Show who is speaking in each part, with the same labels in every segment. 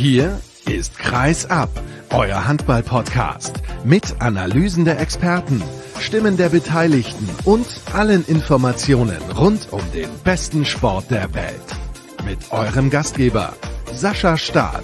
Speaker 1: Hier ist Kreis ab, euer Handball-Podcast mit Analysen der Experten, Stimmen der Beteiligten und allen Informationen rund um den besten Sport der Welt. Mit eurem Gastgeber Sascha Staat.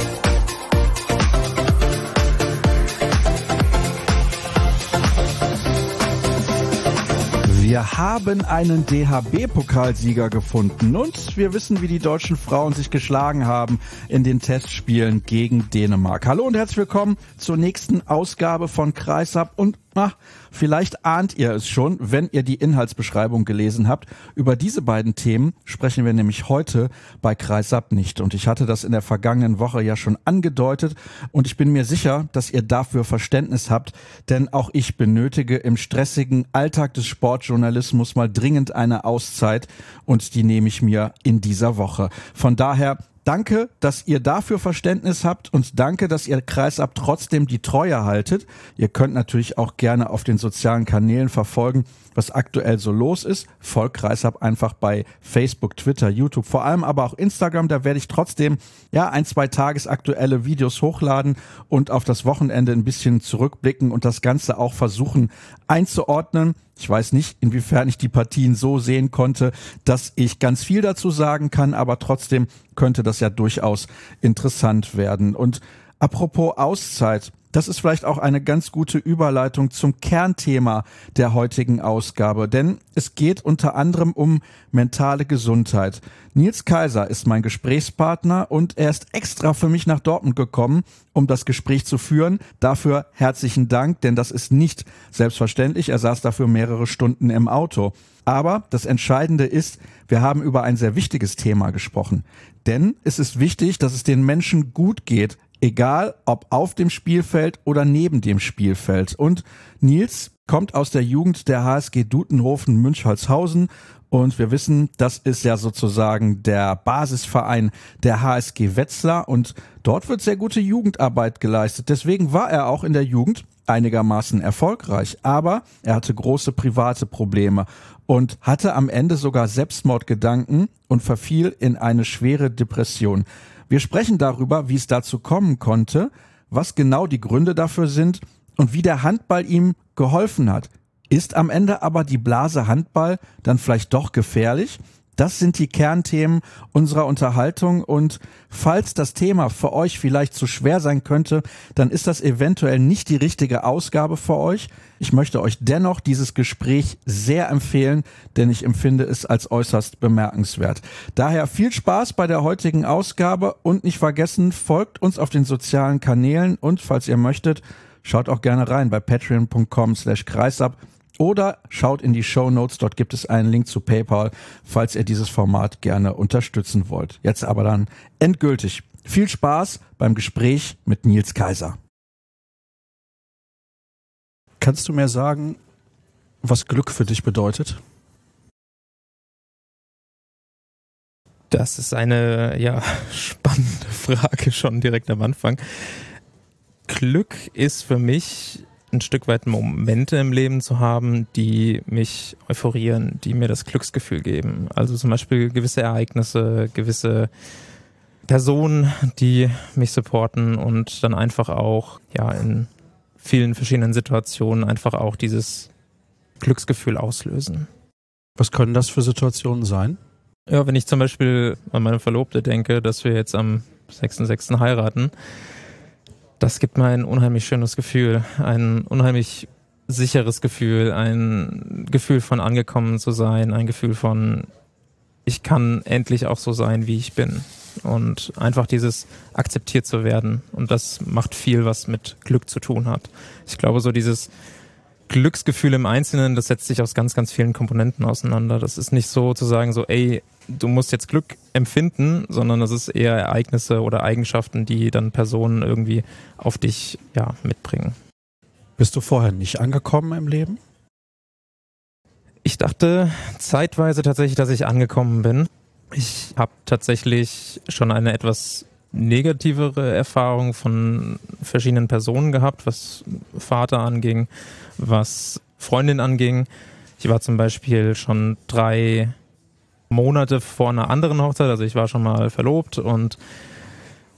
Speaker 2: Wir haben einen DHB-Pokalsieger gefunden und wir wissen, wie die deutschen Frauen sich geschlagen haben in den Testspielen gegen Dänemark. Hallo und herzlich willkommen zur nächsten Ausgabe von Kreisab und vielleicht ahnt ihr es schon, wenn ihr die Inhaltsbeschreibung gelesen habt. Über diese beiden Themen sprechen wir nämlich heute bei Kreisab nicht. Und ich hatte das in der vergangenen Woche ja schon angedeutet und ich bin mir sicher, dass ihr dafür Verständnis habt, denn auch ich benötige im stressigen Alltag des Sportjournalismus mal dringend eine Auszeit und die nehme ich mir in dieser Woche. Von daher danke, dass ihr dafür Verständnis habt und danke, dass ihr Kreisab trotzdem die Treue haltet. Ihr könnt natürlich auch gerne auf den sozialen Kanälen verfolgen, was aktuell so los ist. Folgt Kreisab einfach bei Facebook, Twitter, YouTube, vor allem aber auch Instagram. Da werde ich trotzdem 1-2 tagesaktuelle Videos hochladen und auf das Wochenende ein bisschen zurückblicken und das Ganze auch versuchen einzuordnen. Ich weiß nicht, inwiefern ich die Partien so sehen konnte, dass ich ganz viel dazu sagen kann, aber trotzdem könnte das ja durchaus interessant werden. Und apropos Auszeit, das ist vielleicht auch eine ganz gute Überleitung zum Kernthema der heutigen Ausgabe, denn es geht unter anderem um mentale Gesundheit. Nils Kaiser ist mein Gesprächspartner und er ist extra für mich nach Dortmund gekommen, um das Gespräch zu führen. Dafür herzlichen Dank, denn das ist nicht selbstverständlich. Er saß dafür mehrere Stunden im Auto. Aber das Entscheidende ist, wir haben über ein sehr wichtiges Thema gesprochen. Denn es ist wichtig, dass es den Menschen gut geht, egal ob auf dem Spielfeld oder neben dem Spielfeld. Und Nils kommt aus der Jugend der HSG Dutenhofen-Münchholzhausen und wir wissen, das ist ja sozusagen der Basisverein der HSG Wetzlar und dort wird sehr gute Jugendarbeit geleistet. Deswegen war er auch in der Jugend einigermaßen erfolgreich, aber er hatte große private Probleme und hatte am Ende sogar Selbstmordgedanken und verfiel in eine schwere Depression. Wir sprechen darüber, wie es dazu kommen konnte, was genau die Gründe dafür sind und wie der Handball ihm geholfen hat. Ist am Ende aber die Blase Handball dann vielleicht doch gefährlich? Das sind die Kernthemen unserer Unterhaltung und falls das Thema für euch vielleicht zu schwer sein könnte, dann ist das eventuell nicht die richtige Ausgabe für euch. Ich möchte euch dennoch dieses Gespräch sehr empfehlen, denn ich empfinde es als äußerst bemerkenswert. Daher viel Spaß bei der heutigen Ausgabe und nicht vergessen, folgt uns auf den sozialen Kanälen und falls ihr möchtet, schaut auch gerne rein bei patreon.com/kreisab. Oder schaut in die Shownotes, dort gibt es einen Link zu PayPal, falls ihr dieses Format gerne unterstützen wollt. Jetzt aber dann endgültig. Viel Spaß beim Gespräch mit Nils Kaiser. Kannst du mir sagen, was Glück für dich bedeutet?
Speaker 3: Das ist eine spannende Frage schon direkt am Anfang. Glück ist für mich ein Stück weit Momente im Leben zu haben, die mich euphorieren, die mir das Glücksgefühl geben. Also zum Beispiel gewisse Ereignisse, gewisse Personen, die mich supporten und dann einfach auch in vielen verschiedenen Situationen einfach auch dieses Glücksgefühl auslösen.
Speaker 2: Was können das für Situationen sein?
Speaker 3: Ja, wenn ich zum Beispiel an meine Verlobte denke, dass wir jetzt am 6.6. heiraten, das gibt mir ein unheimlich schönes Gefühl, ein unheimlich sicheres Gefühl, ein Gefühl von angekommen zu sein, ein Gefühl von, ich kann endlich auch so sein, wie ich bin. Und einfach dieses akzeptiert zu werden. Und das macht viel, was mit Glück zu tun hat. Ich glaube, so dieses Glücksgefühl im Einzelnen, das setzt sich aus ganz, ganz vielen Komponenten auseinander. Das ist nicht so zu sagen, so, du musst jetzt Glück empfinden, sondern das ist eher Ereignisse oder Eigenschaften, die dann Personen irgendwie auf dich mitbringen.
Speaker 2: Bist du vorher nicht angekommen im Leben?
Speaker 3: Ich dachte zeitweise tatsächlich, dass ich angekommen bin. Ich habe tatsächlich schon eine etwas negativere Erfahrung von verschiedenen Personen gehabt, was Vater anging, was Freundin anging. Ich war zum Beispiel schon 3 Monate vor einer anderen Hochzeit, also ich war schon mal verlobt und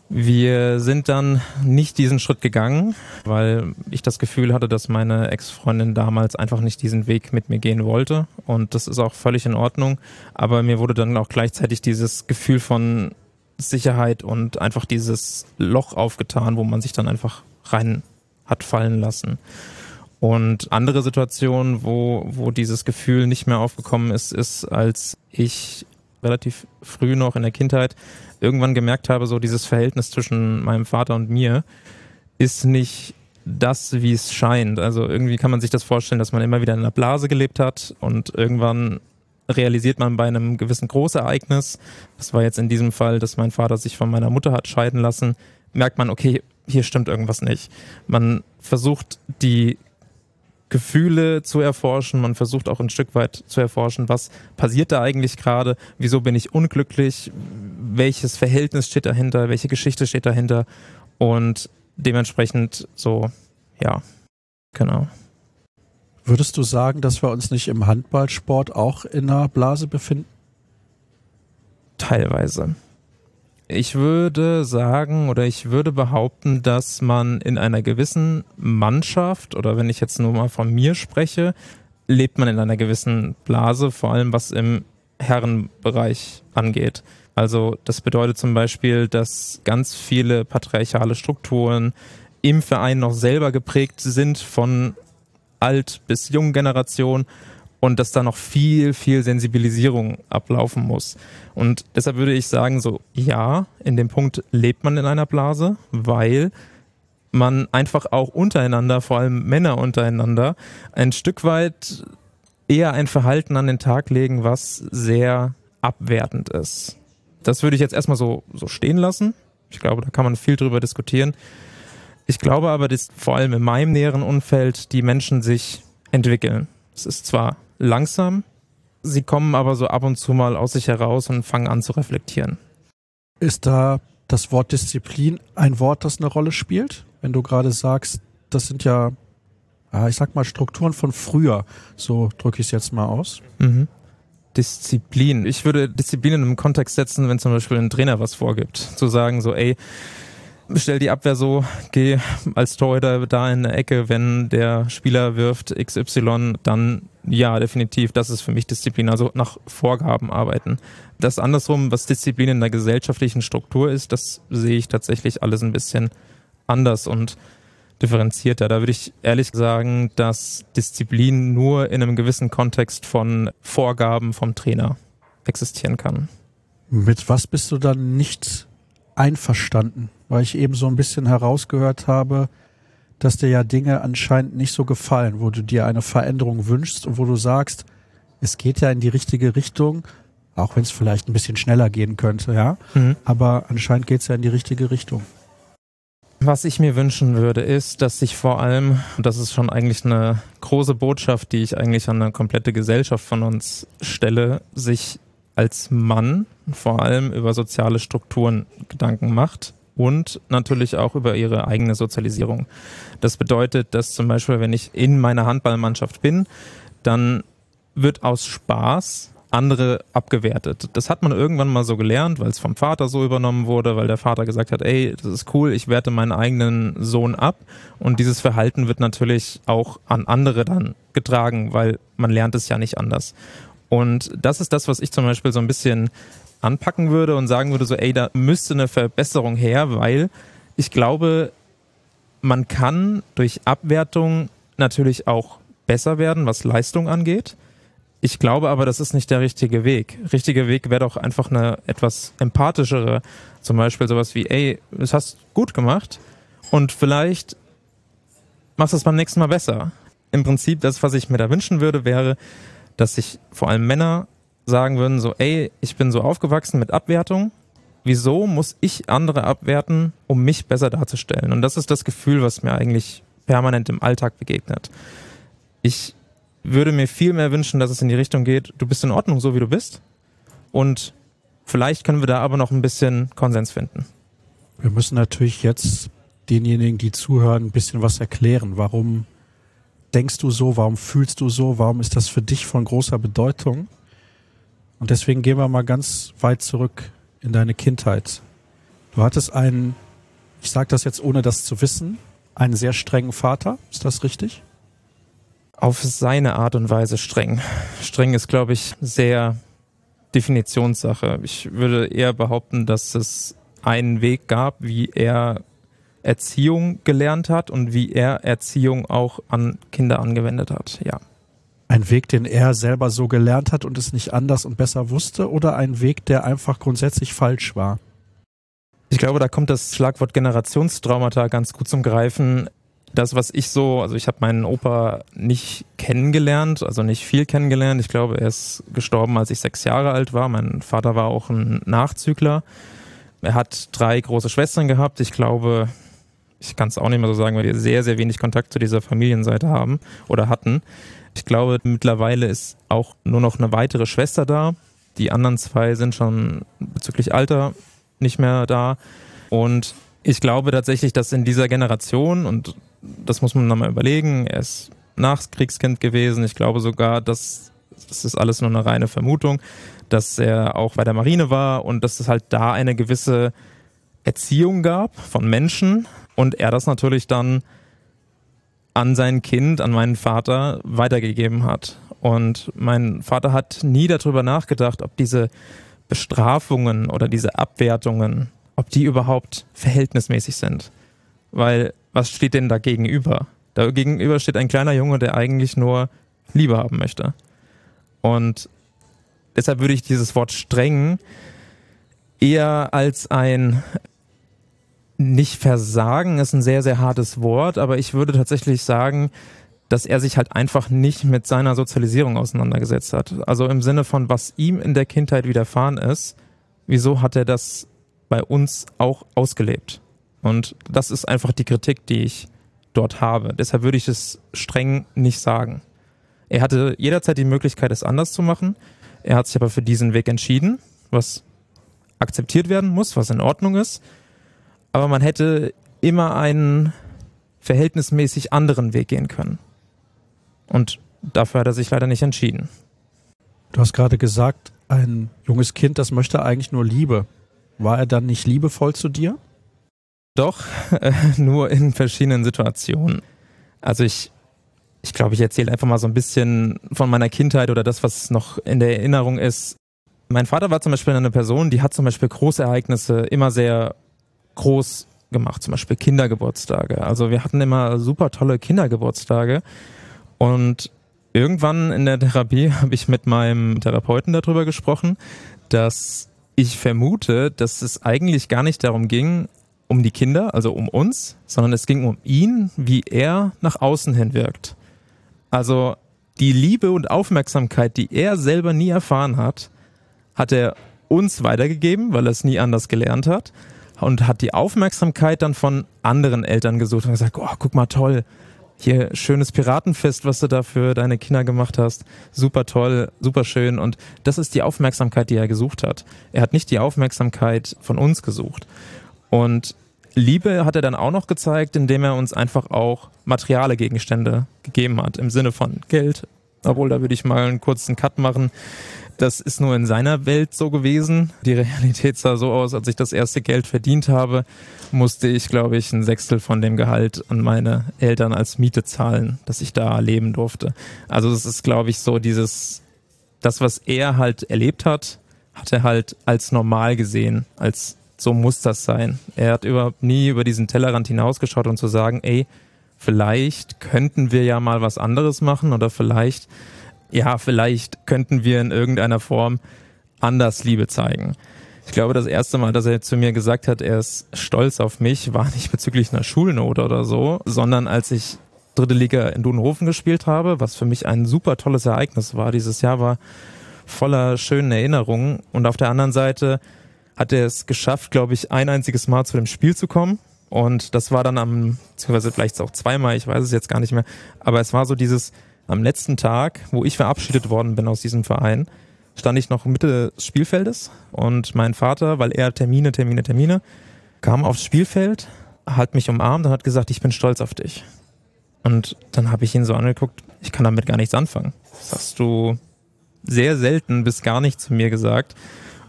Speaker 3: Wir sind dann nicht diesen Schritt gegangen, weil ich das Gefühl hatte, dass meine Ex-Freundin damals einfach nicht diesen Weg mit mir gehen wollte. Und das ist auch völlig in Ordnung. Aber mir wurde dann auch gleichzeitig dieses Gefühl von Sicherheit und einfach dieses Loch aufgetan, wo man sich dann einfach rein hat fallen lassen. Und andere Situationen, wo dieses Gefühl nicht mehr aufgekommen ist, als ich relativ früh noch in der Kindheit irgendwann gemerkt habe, so dieses Verhältnis zwischen meinem Vater und mir ist nicht das, wie es scheint. Also irgendwie kann man sich das vorstellen, dass man immer wieder in einer Blase gelebt hat und irgendwann realisiert man bei einem gewissen Großereignis, das war jetzt in diesem Fall, dass mein Vater sich von meiner Mutter hat scheiden lassen, merkt man, okay, hier stimmt irgendwas nicht. Man versucht die Gefühle zu erforschen, man versucht auch ein Stück weit zu erforschen, was passiert da eigentlich gerade, wieso bin ich unglücklich, welches Verhältnis steht dahinter, welche Geschichte steht dahinter und dementsprechend so, ja, genau.
Speaker 2: Würdest du sagen, dass wir uns nicht im Handballsport auch in einer Blase befinden?
Speaker 3: Teilweise. Ich würde sagen oder ich würde behaupten, dass man in einer gewissen Mannschaft oder wenn ich jetzt nur mal von mir spreche, lebt man in einer gewissen Blase, vor allem was im Herrenbereich angeht. Also das bedeutet zum Beispiel, dass ganz viele patriarchale Strukturen im Verein noch selber geprägt sind von Alt- bis Junggeneration und dass da noch viel, viel Sensibilisierung ablaufen muss. Und deshalb würde ich sagen, so ja, in dem Punkt lebt man in einer Blase, weil man einfach auch untereinander, vor allem Männer untereinander, ein Stück weit eher ein Verhalten an den Tag legen, was sehr abwertend ist. Das würde ich jetzt erstmal so stehen lassen. Ich glaube, da kann man viel drüber diskutieren. Ich glaube aber, dass vor allem in meinem näheren Umfeld die Menschen sich entwickeln. Es ist zwar langsam, sie kommen aber so ab und zu mal aus sich heraus und fangen an zu reflektieren.
Speaker 2: Ist da das Wort Disziplin ein Wort, das eine Rolle spielt? Wenn du gerade sagst, das sind ja, ich sag mal, Strukturen von früher, so drücke ich es jetzt mal aus.
Speaker 3: Mhm. Disziplin. Ich würde Disziplin in einem Kontext setzen, wenn zum Beispiel ein Trainer was vorgibt. Zu sagen so, ey, stell die Abwehr so, geh als Torhüter da in der Ecke, wenn der Spieler wirft XY, dann ja, definitiv, das ist für mich Disziplin, also nach Vorgaben arbeiten. Das andersrum, was Disziplin in der gesellschaftlichen Struktur ist, das sehe ich tatsächlich alles ein bisschen anders und differenzierter. Da würde ich ehrlich sagen, dass Disziplin nur in einem gewissen Kontext von Vorgaben vom Trainer existieren kann.
Speaker 2: Mit was bist du dann nicht einverstanden? Weil ich eben so ein bisschen herausgehört habe, dass dir ja Dinge anscheinend nicht so gefallen, wo du dir eine Veränderung wünschst und wo du sagst, es geht ja in die richtige Richtung, auch wenn es vielleicht ein bisschen schneller gehen könnte, ja. Aber anscheinend geht es ja in die richtige Richtung.
Speaker 3: Was ich mir wünschen würde, ist, dass sich vor allem, und das ist schon eigentlich eine große Botschaft, die ich eigentlich an eine komplette Gesellschaft von uns stelle, sich als Mann vor allem über soziale Strukturen Gedanken macht und natürlich auch über ihre eigene Sozialisierung. Das bedeutet, dass zum Beispiel, wenn ich in meiner Handballmannschaft bin, dann wird aus Spaß andere abgewertet. Das hat man irgendwann mal so gelernt, weil es vom Vater so übernommen wurde, weil der Vater gesagt hat, ey, das ist cool, ich werte meinen eigenen Sohn ab. Und dieses Verhalten wird natürlich auch an andere dann getragen, weil man lernt es ja nicht anders. Und das ist das, was ich zum Beispiel so ein bisschen anpacken würde und sagen würde, so, ey, da müsste eine Verbesserung her, weil ich glaube, man kann durch Abwertung natürlich auch besser werden, was Leistung angeht. Ich glaube aber, das ist nicht der richtige Weg. Richtiger Weg wäre doch einfach eine etwas empathischere, zum Beispiel sowas wie, ey, das hast du gut gemacht und vielleicht machst du es beim nächsten Mal besser. Im Prinzip, das, was ich mir da wünschen würde, wäre, dass sich vor allem Männer sagen würden, so, ey, ich bin so aufgewachsen mit Abwertung, wieso muss ich andere abwerten, um mich besser darzustellen? Und das ist das Gefühl, was mir eigentlich permanent im Alltag begegnet. Ich würde mir viel mehr wünschen, dass es in die Richtung geht, du bist in Ordnung, so wie du bist. Und vielleicht können wir da aber noch ein bisschen Konsens finden.
Speaker 2: Wir müssen natürlich jetzt denjenigen, die zuhören, ein bisschen was erklären. Warum denkst du so? Warum fühlst du so? Warum ist das für dich von großer Bedeutung? Und deswegen gehen wir mal ganz weit zurück in deine Kindheit. Du hattest einen, ich sage das jetzt ohne das zu wissen, einen sehr strengen Vater, ist das richtig?
Speaker 3: Auf seine Art und Weise streng. Streng ist, glaube ich, sehr Definitionssache. Ich würde eher behaupten, dass es einen Weg gab, wie er Erziehung gelernt hat und wie er Erziehung auch an Kinder angewendet hat, ja.
Speaker 2: Ein Weg, den er selber so gelernt hat und es nicht anders und besser wusste, oder ein Weg, der einfach grundsätzlich falsch war?
Speaker 3: Ich glaube, da kommt das Schlagwort Generationstraumata ganz gut zum Greifen. Das, was ich also ich habe meinen Opa nicht kennengelernt, also nicht viel kennengelernt. Ich glaube, er ist gestorben, als ich 6 Jahre alt war. Mein Vater war auch ein Nachzügler. Er hat 3 große Schwestern gehabt. Ich glaube, ich kann es auch nicht mehr so sagen, weil wir sehr, sehr wenig Kontakt zu dieser Familienseite haben oder hatten. Ich glaube, mittlerweile ist auch nur noch eine weitere Schwester da. Die anderen 2 sind schon bezüglich Alter nicht mehr da. Und ich glaube tatsächlich, dass in dieser Generation, und das muss man nochmal überlegen, er ist Nachkriegskind gewesen. Ich glaube sogar, das ist alles nur eine reine Vermutung, dass er auch bei der Marine war und dass es halt da eine gewisse Erziehung gab von Menschen und er das natürlich dann an sein Kind, an meinen Vater weitergegeben hat. Und mein Vater hat nie darüber nachgedacht, ob diese Bestrafungen oder diese Abwertungen, ob die überhaupt verhältnismäßig sind. Weil, was steht denn da gegenüber? Da gegenüber steht ein kleiner Junge, der eigentlich nur Liebe haben möchte. Und deshalb würde ich dieses Wort streng eher als ein nicht Versagen, ist ein sehr, sehr hartes Wort, aber ich würde tatsächlich sagen, dass er sich halt einfach nicht mit seiner Sozialisierung auseinandergesetzt hat. Also im Sinne von, was ihm in der Kindheit widerfahren ist, wieso hat er das bei uns auch ausgelebt? Und das ist einfach die Kritik, die ich dort habe. Deshalb würde ich es streng nicht sagen. Er hatte jederzeit die Möglichkeit, es anders zu machen. Er hat sich aber für diesen Weg entschieden, was akzeptiert werden muss, was in Ordnung ist. Aber man hätte immer einen verhältnismäßig anderen Weg gehen können. Und dafür hat er sich leider nicht entschieden.
Speaker 2: Du hast gerade gesagt, ein junges Kind, das möchte eigentlich nur Liebe. War er dann nicht liebevoll zu dir?
Speaker 3: Doch, nur in verschiedenen Situationen. Also ich glaube, ich erzähle einfach mal so ein bisschen von meiner Kindheit oder das, was noch in der Erinnerung ist. Mein Vater war zum Beispiel eine Person, die hat zum Beispiel Großereignisse immer sehr groß gemacht, zum Beispiel Kindergeburtstage. Also wir hatten immer super tolle Kindergeburtstage und irgendwann in der Therapie habe ich mit meinem Therapeuten darüber gesprochen, dass ich vermute, dass es eigentlich gar nicht darum ging, um die Kinder, also um uns, sondern es ging um ihn, wie er nach außen hin wirkt. Also die Liebe und Aufmerksamkeit, die er selber nie erfahren hat, hat er uns weitergegeben, weil er es nie anders gelernt hat und hat die Aufmerksamkeit dann von anderen Eltern gesucht und gesagt, oh, guck mal, toll, hier schönes Piratenfest, was du da für deine Kinder gemacht hast, super toll, super schön und das ist die Aufmerksamkeit, die er gesucht hat. Er hat nicht die Aufmerksamkeit von uns gesucht und Liebe hat er dann auch noch gezeigt, indem er uns einfach auch materiale Gegenstände gegeben hat, im Sinne von Geld. Obwohl, da würde ich mal einen kurzen Cut machen. Das ist nur in seiner Welt so gewesen. Die Realität sah so aus, als ich das erste Geld verdient habe, musste ich, glaube ich, 1/6 von dem Gehalt an meine Eltern als Miete zahlen, dass ich da leben durfte. Also das ist, glaube ich, so das, was er halt erlebt hat, hat er halt als normal gesehen, als so muss das sein. Er hat überhaupt nie über diesen Tellerrand hinausgeschaut und zu sagen, ey, vielleicht könnten wir ja mal was anderes machen oder vielleicht könnten wir in irgendeiner Form anders Liebe zeigen. Ich glaube, das erste Mal, dass er zu mir gesagt hat, er ist stolz auf mich, war nicht bezüglich einer Schulnote oder so, sondern als ich 3. Liga in Dudenhofen gespielt habe, was für mich ein super tolles Ereignis war. Dieses Jahr war voller schönen Erinnerungen und auf der anderen Seite hat er es geschafft, glaube ich, ein einziges Mal zu dem Spiel zu kommen. Und das war dann beziehungsweise vielleicht auch 2-mal, ich weiß es jetzt gar nicht mehr. Aber es war so am letzten Tag, wo ich verabschiedet worden bin aus diesem Verein, stand ich noch Mitte des Spielfeldes und mein Vater, weil er Termine, kam aufs Spielfeld, hat mich umarmt und hat gesagt, ich bin stolz auf dich. Und dann habe ich ihn so angeguckt, ich kann damit gar nichts anfangen. Das hast du sehr selten bis gar nicht zu mir gesagt.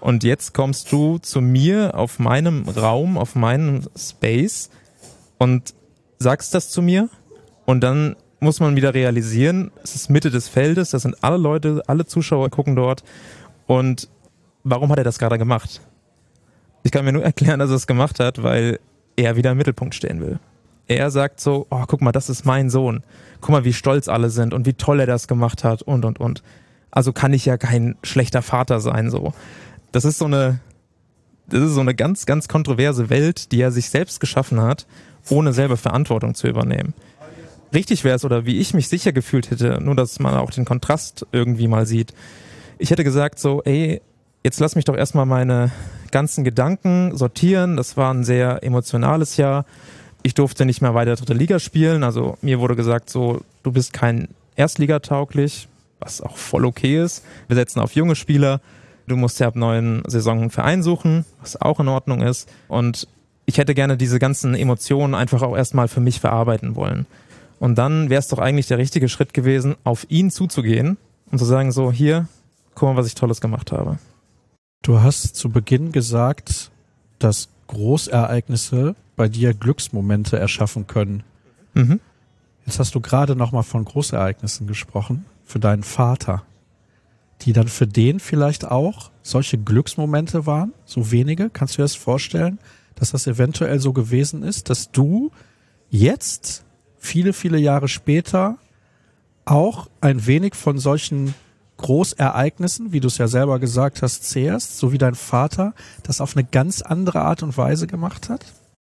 Speaker 3: Und jetzt kommst du zu mir auf meinem Raum, auf meinem Space und sagst das zu mir. Und dann muss man wieder realisieren, es ist Mitte des Feldes, das sind alle Leute, alle Zuschauer gucken dort. Und warum hat er das gerade gemacht? Ich kann mir nur erklären, dass er es gemacht hat, weil er wieder im Mittelpunkt stehen will. Er sagt so, oh, guck mal, das ist mein Sohn. Guck mal, wie stolz alle sind und wie toll er das gemacht hat und. Also kann ich ja kein schlechter Vater sein, so. Das ist so eine ganz, ganz kontroverse Welt, die er sich selbst geschaffen hat, ohne selber Verantwortung zu übernehmen. Richtig wäre es, oder wie ich mich sicher gefühlt hätte, nur dass man auch den Kontrast irgendwie mal sieht. Ich hätte gesagt so, ey, jetzt lass mich doch erstmal meine ganzen Gedanken sortieren. Das war ein sehr emotionales Jahr. Ich durfte nicht mehr weiter 3. Liga spielen. Also mir wurde gesagt so, du bist kein Erstligatauglich, was auch voll okay ist. Wir setzen auf junge Spieler. Du musst ja ab neuen Saison einen Verein suchen, was auch in Ordnung ist. Und ich hätte gerne diese ganzen Emotionen einfach auch erstmal für mich verarbeiten wollen. Und dann wäre es doch eigentlich der richtige Schritt gewesen, auf ihn zuzugehen und zu sagen so, hier, guck mal, was ich Tolles gemacht habe.
Speaker 2: Du hast zu Beginn gesagt, dass Großereignisse bei dir Glücksmomente erschaffen können.
Speaker 3: Mhm.
Speaker 2: Jetzt hast du gerade nochmal von Großereignissen gesprochen, für deinen Vater, die dann für den vielleicht auch solche Glücksmomente waren, so wenige. Kannst du dir das vorstellen, dass das eventuell so gewesen ist, dass du jetzt, viele, viele Jahre später, auch ein wenig von solchen Großereignissen, wie du es ja selber gesagt hast, zehrst, so wie dein Vater das auf eine ganz andere Art und Weise gemacht hat?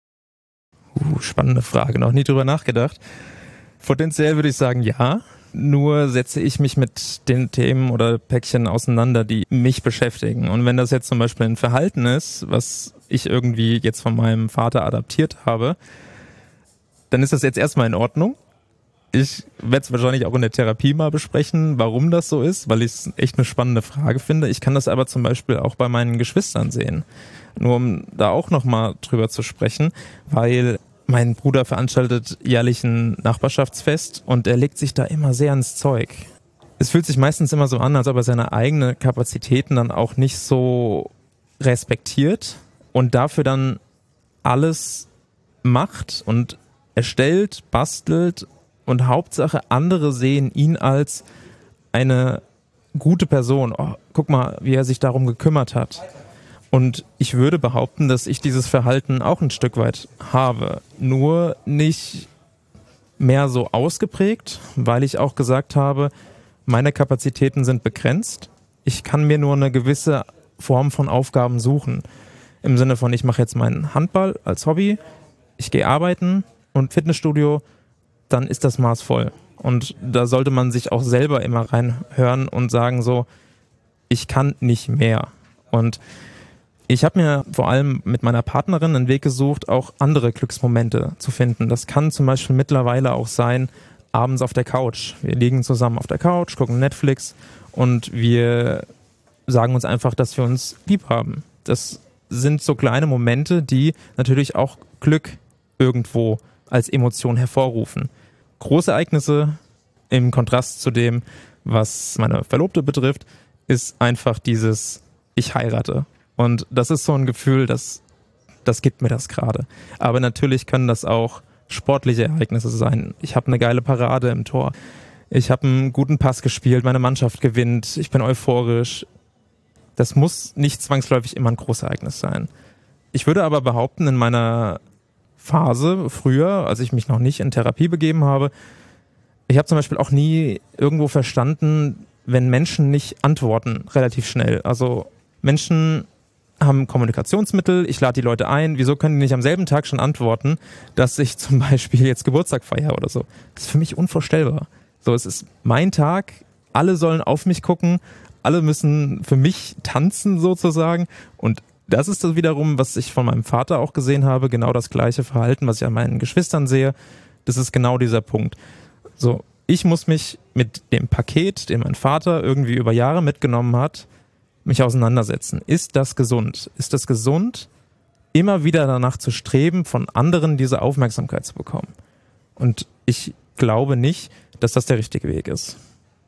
Speaker 3: Spannende Frage, noch nie drüber nachgedacht. Potenziell würde ich sagen, ja. Nur setze ich mich mit den Themen oder Päckchen auseinander, die mich beschäftigen. Und wenn das jetzt zum Beispiel ein Verhalten ist, was ich irgendwie jetzt von meinem Vater adaptiert habe, dann ist das jetzt erstmal in Ordnung. Ich werde es wahrscheinlich auch in der Therapie mal besprechen, warum das so ist, weil ich es echt eine spannende Frage finde. Ich kann das aber zum Beispiel auch bei meinen Geschwistern sehen. Nur um da auch nochmal drüber zu sprechen, weil mein Bruder veranstaltet jährlich ein Nachbarschaftsfest und er legt sich da immer sehr ins Zeug. Es fühlt sich meistens immer so an, als ob er seine eigenen Kapazitäten dann auch nicht so respektiert und dafür dann alles macht und erstellt, bastelt und Hauptsache andere sehen ihn als eine gute Person. Oh, guck mal, wie er sich darum gekümmert hat. Und ich würde behaupten, dass ich dieses Verhalten auch ein Stück weit habe. Nur nicht mehr so ausgeprägt, weil ich auch gesagt habe, meine Kapazitäten sind begrenzt. Ich kann mir nur eine gewisse Form von Aufgaben suchen. Im Sinne von, ich mache jetzt meinen Handball als Hobby, ich gehe arbeiten und Fitnessstudio, dann ist das Maß voll. Und da sollte man sich auch selber immer reinhören und sagen so, ich kann nicht mehr. Und ich habe mir vor allem mit meiner Partnerin einen Weg gesucht, auch andere Glücksmomente zu finden. Das kann zum Beispiel mittlerweile auch sein, abends auf der Couch. Wir liegen zusammen auf der Couch, gucken Netflix und wir sagen uns einfach, dass wir uns lieb haben. Das sind so kleine Momente, die natürlich auch Glück irgendwo als Emotion hervorrufen. Große Ereignisse im Kontrast zu dem, was meine Verlobte betrifft, ist einfach dieses Ich heirate. Und das ist so ein Gefühl, das gibt mir das gerade. Aber natürlich können das auch sportliche Ereignisse sein. Ich habe eine geile Parade im Tor. Ich habe einen guten Pass gespielt, meine Mannschaft gewinnt, ich bin euphorisch. Das muss nicht zwangsläufig immer ein Großereignis sein. Ich würde aber behaupten, in meiner Phase früher, als ich mich noch nicht in Therapie begeben habe, ich habe zum Beispiel auch nie irgendwo verstanden, wenn Menschen nicht antworten relativ schnell. Also Menschen haben Kommunikationsmittel, ich lade die Leute ein, wieso können die nicht am selben Tag schon antworten, dass ich zum Beispiel jetzt Geburtstag feiere oder so. Das ist für mich unvorstellbar. So, es ist mein Tag, alle sollen auf mich gucken, alle müssen für mich tanzen sozusagen und das ist das wiederum, was ich von meinem Vater auch gesehen habe, genau das gleiche Verhalten, was ich an meinen Geschwistern sehe. Das ist genau dieser Punkt. So, ich muss mich mit dem Paket, den mein Vater irgendwie über Jahre mitgenommen hat, mich auseinandersetzen. Ist das gesund? Ist das gesund, immer wieder danach zu streben, von anderen diese Aufmerksamkeit zu bekommen? Und ich glaube nicht, dass das der richtige Weg ist.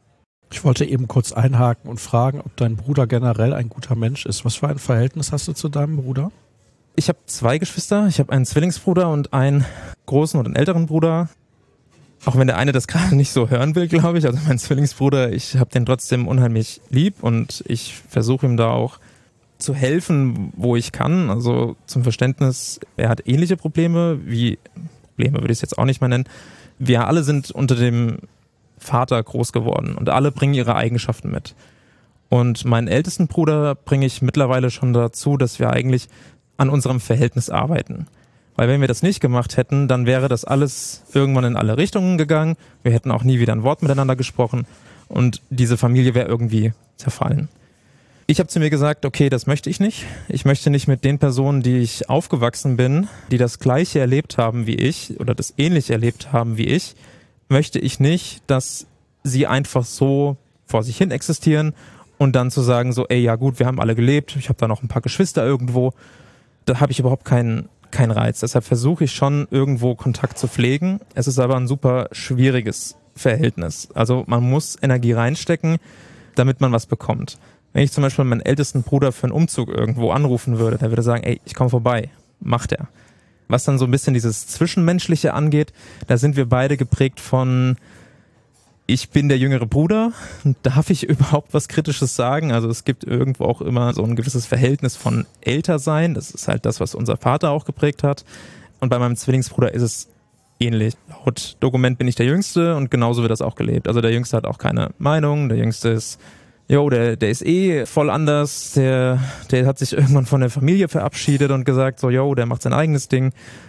Speaker 2: Ich wollte eben kurz einhaken und fragen, ob dein Bruder generell ein guter Mensch ist. Was für ein Verhältnis hast du zu deinem Bruder?
Speaker 3: Ich habe 2 Geschwister. Ich habe einen Zwillingsbruder und einen großen und einen älteren Bruder. Auch wenn der eine das gerade nicht so hören will, glaube ich. Also mein Zwillingsbruder, ich habe den trotzdem unheimlich lieb und ich versuche ihm da auch zu helfen, wo ich kann. Also zum Verständnis, er hat ähnliche Probleme würde ich es jetzt auch nicht mehr nennen. Wir alle sind unter dem Vater groß geworden und alle bringen ihre Eigenschaften mit. Und meinen ältesten Bruder bringe ich mittlerweile schon dazu, dass wir eigentlich an unserem Verhältnis arbeiten. Weil wenn wir das nicht gemacht hätten, dann wäre das alles irgendwann in alle Richtungen gegangen. Wir hätten auch nie wieder ein Wort miteinander gesprochen und diese Familie wäre irgendwie zerfallen. Ich habe zu mir gesagt, okay, das möchte ich nicht. Ich möchte nicht mit den Personen, die ich aufgewachsen bin, die das Gleiche erlebt haben wie ich oder das Ähnliche erlebt haben wie ich, möchte ich nicht, dass sie einfach so vor sich hin existieren und dann zu sagen so, ey, ja gut, wir haben alle gelebt, ich habe da noch ein paar Geschwister irgendwo. Da habe ich überhaupt keinen Reiz. Deshalb versuche ich schon, irgendwo Kontakt zu pflegen. Es ist aber ein super schwieriges Verhältnis. Also man muss Energie reinstecken, damit man was bekommt. Wenn ich zum Beispiel meinen ältesten Bruder für einen Umzug irgendwo anrufen würde, der würde sagen, ey, ich komme vorbei. Macht er. Was dann so ein bisschen dieses Zwischenmenschliche angeht, da sind wir beide geprägt von, ich bin der jüngere Bruder, darf ich überhaupt was Kritisches sagen? Also es gibt irgendwo auch immer so ein gewisses Verhältnis von älter sein. Das ist halt das, was unser Vater auch geprägt hat. Und bei meinem Zwillingsbruder ist es ähnlich. Laut Dokument bin ich der Jüngste und genauso wird das auch gelebt. Also der Jüngste hat auch keine Meinung. Der Jüngste ist, der ist voll anders. Der hat sich irgendwann von der Familie verabschiedet und gesagt, so, der macht sein eigenes Ding.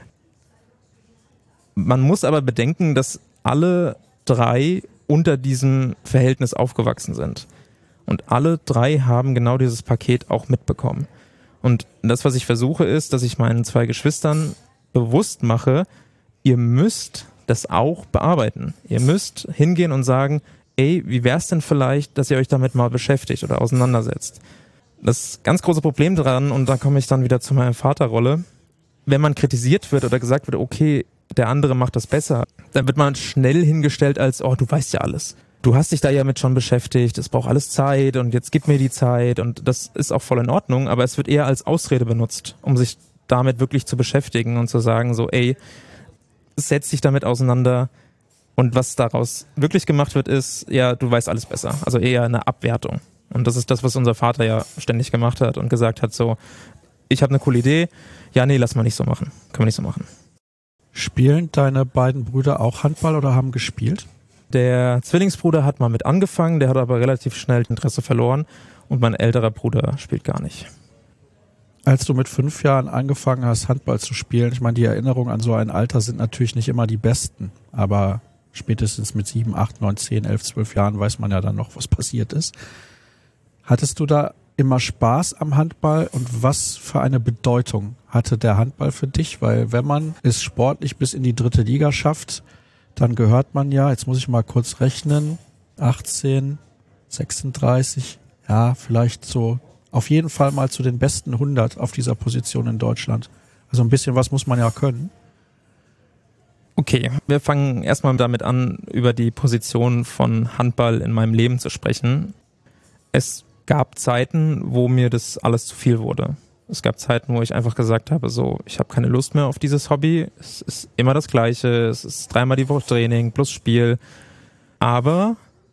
Speaker 3: Man muss aber bedenken, dass alle 3 unter diesem Verhältnis aufgewachsen sind. Und alle 3 haben genau dieses Paket auch mitbekommen. Und das, was ich versuche, ist, dass ich meinen 2 Geschwistern bewusst mache, ihr müsst das auch bearbeiten. Ihr müsst hingehen und sagen, ey, wie wär's denn vielleicht, dass ihr euch damit mal beschäftigt oder auseinandersetzt? Das ganz große Problem dran, und da komme ich dann wieder zu meiner Vaterrolle, wenn man kritisiert wird oder gesagt wird, okay, der andere macht das besser, dann wird man schnell hingestellt als, oh, du weißt ja alles. Du hast dich da ja mit schon beschäftigt, es braucht alles Zeit und jetzt gib mir die Zeit und das ist auch voll in Ordnung, aber es wird eher als Ausrede benutzt, um sich damit wirklich zu beschäftigen und zu sagen so, ey, setz dich damit auseinander und was daraus wirklich gemacht wird ist, ja, du weißt alles besser, also eher eine Abwertung. Und das ist das, was unser Vater ja ständig gemacht hat und gesagt hat so, ich habe eine coole Idee, ja, nee, lass mal nicht so machen, können wir nicht so machen.
Speaker 2: Spielen deine beiden Brüder auch Handball oder haben gespielt?
Speaker 3: Der Zwillingsbruder hat mal mit angefangen, der hat aber relativ schnell Interesse verloren und mein älterer Bruder spielt gar nicht.
Speaker 2: Als du mit 5 Jahren angefangen hast, Handball zu spielen, ich meine, die Erinnerungen an so ein Alter sind natürlich nicht immer die besten, aber spätestens mit 7, 8, 9, 10, 11, 12 Jahren weiß man ja dann noch, was passiert ist. Hattest du da immer Spaß am Handball und was für eine Bedeutung hatte der Handball für dich? Weil wenn man es sportlich bis in die 3. Liga schafft, dann gehört man ja, jetzt muss ich mal kurz rechnen, 18, 36, ja, vielleicht so auf jeden Fall mal zu den besten 100 auf dieser Position in Deutschland. Also ein bisschen was muss man ja können.
Speaker 3: Okay, wir fangen erstmal damit an, über die Position von Handball in meinem Leben zu sprechen. Es gab Zeiten, wo mir das alles zu viel wurde. Es gab Zeiten, wo ich einfach gesagt habe, so, ich habe keine Lust mehr auf dieses Hobby. Es ist immer das Gleiche. Es ist 3-mal die Woche Training plus Spiel. Aber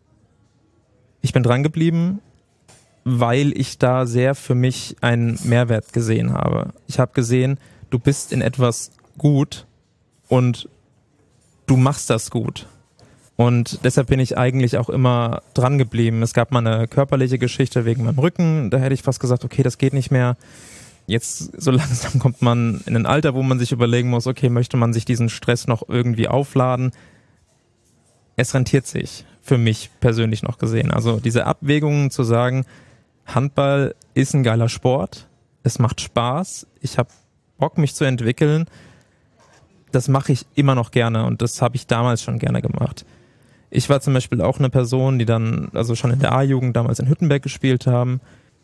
Speaker 3: ich bin dran geblieben, weil ich da sehr für mich einen Mehrwert gesehen habe. Ich habe gesehen, du bist in etwas gut und du machst das gut. Und deshalb bin ich eigentlich auch immer dran geblieben. Es gab mal eine körperliche Geschichte wegen meinem Rücken. Da hätte ich fast gesagt, okay, das geht nicht mehr. Jetzt so langsam kommt man in ein Alter, wo man sich überlegen muss, okay, möchte man sich diesen Stress noch irgendwie aufladen? Es rentiert sich, für mich persönlich noch gesehen. Also diese Abwägungen zu sagen, Handball ist ein geiler Sport, es macht Spaß, ich habe Bock, mich zu entwickeln, das mache ich immer noch gerne und das habe ich damals schon gerne gemacht. Ich war zum Beispiel auch eine Person, die dann, also schon in der A-Jugend damals in Hüttenberg gespielt haben.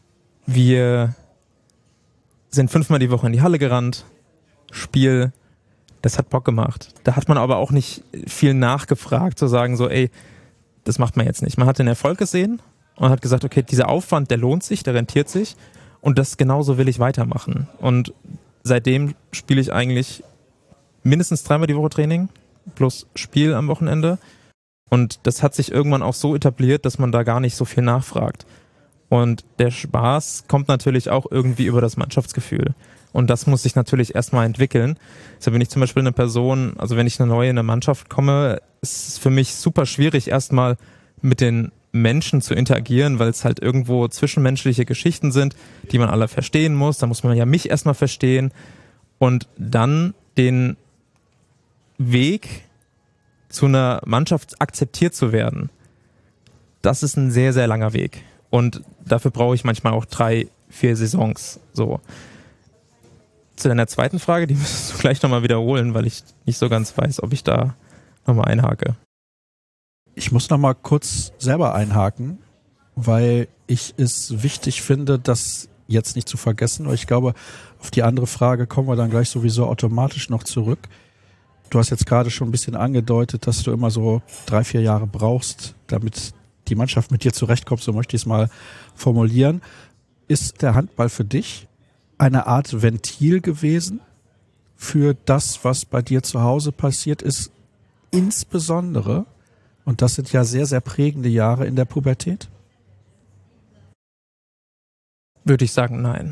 Speaker 3: Wir sind 5-mal die Woche in die Halle gerannt, Spiel, das hat Bock gemacht. Da hat man aber auch nicht viel nachgefragt, zu sagen so, ey, das macht man jetzt nicht. Man hat den Erfolg gesehen und hat gesagt, okay, dieser Aufwand, der lohnt sich, der rentiert sich und das genauso will ich weitermachen. Und seitdem spiele ich eigentlich mindestens 3-mal die Woche Training plus Spiel am Wochenende. Und das hat sich irgendwann auch so etabliert, dass man da gar nicht so viel nachfragt. Und der Spaß kommt natürlich auch irgendwie über das Mannschaftsgefühl. Und das muss sich natürlich erstmal entwickeln. Also wenn ich zum Beispiel eine Person, also wenn ich neu in eine Mannschaft komme, ist es für mich super schwierig, erstmal mit den Menschen zu interagieren, weil es halt irgendwo zwischenmenschliche Geschichten sind, die man alle verstehen muss. Da muss man ja mich erstmal verstehen und dann den Weg zu einer Mannschaft akzeptiert zu werden. Das ist ein sehr, sehr langer Weg. Und dafür brauche ich manchmal auch 3-4 Saisons. So. Zu deiner zweiten Frage, die müsstest du gleich nochmal wiederholen, weil ich nicht so ganz weiß, ob ich da nochmal einhake.
Speaker 2: Ich muss nochmal kurz selber einhaken, weil ich es wichtig finde, das jetzt nicht zu vergessen, weil ich glaube, auf die andere Frage kommen wir dann gleich sowieso automatisch noch zurück. Du hast jetzt gerade schon ein bisschen angedeutet, dass du immer so 3-4 Jahre brauchst, damit die Mannschaft mit dir zurechtkommt, so möchte ich es mal formulieren. Ist der Handball für dich eine Art Ventil gewesen für das, was bei dir zu Hause passiert ist, insbesondere, und das sind ja sehr, sehr prägende Jahre in der Pubertät?
Speaker 3: Würde ich sagen, nein.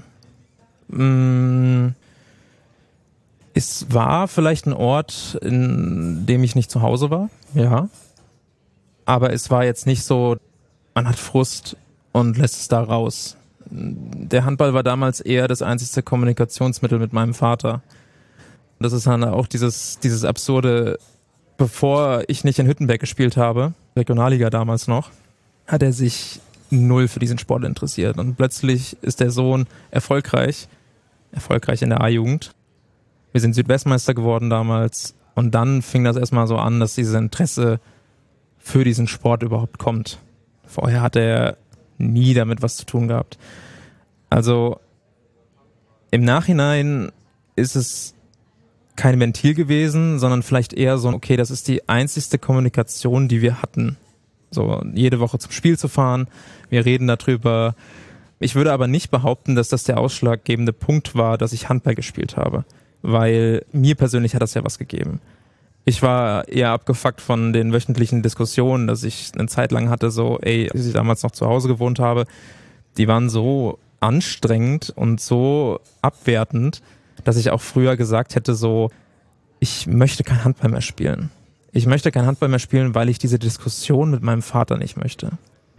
Speaker 3: Es war vielleicht ein Ort, in dem ich nicht zu Hause war, ja. Aber es war jetzt nicht so, man hat Frust und lässt es da raus. Der Handball war damals eher das einzige Kommunikationsmittel mit meinem Vater. Das ist dann auch dieses absurde, bevor ich nicht in Hüttenberg gespielt habe, Regionalliga damals noch, hat er sich null für diesen Sport interessiert. Und plötzlich ist der Sohn erfolgreich in der A-Jugend. Wir sind Südwestmeister geworden damals. Und dann fing das erstmal so an, dass dieses Interesse für diesen Sport überhaupt kommt. Vorher hat er nie damit was zu tun gehabt. Also im Nachhinein ist es kein Ventil gewesen, sondern vielleicht eher so, okay, das ist die einzigste Kommunikation, die wir hatten. So jede Woche zum Spiel zu fahren, wir reden darüber. Ich würde aber nicht behaupten, dass das der ausschlaggebende Punkt war, dass ich Handball gespielt habe, weil mir persönlich hat das ja was gegeben. Ich war eher abgefuckt von den wöchentlichen Diskussionen, dass ich eine Zeit lang hatte, so, als ich damals noch zu Hause gewohnt habe, die waren so anstrengend und so abwertend, dass ich auch früher gesagt hätte, so, ich möchte kein Handball mehr spielen. Ich möchte kein Handball mehr spielen, weil ich diese Diskussion mit meinem Vater nicht möchte.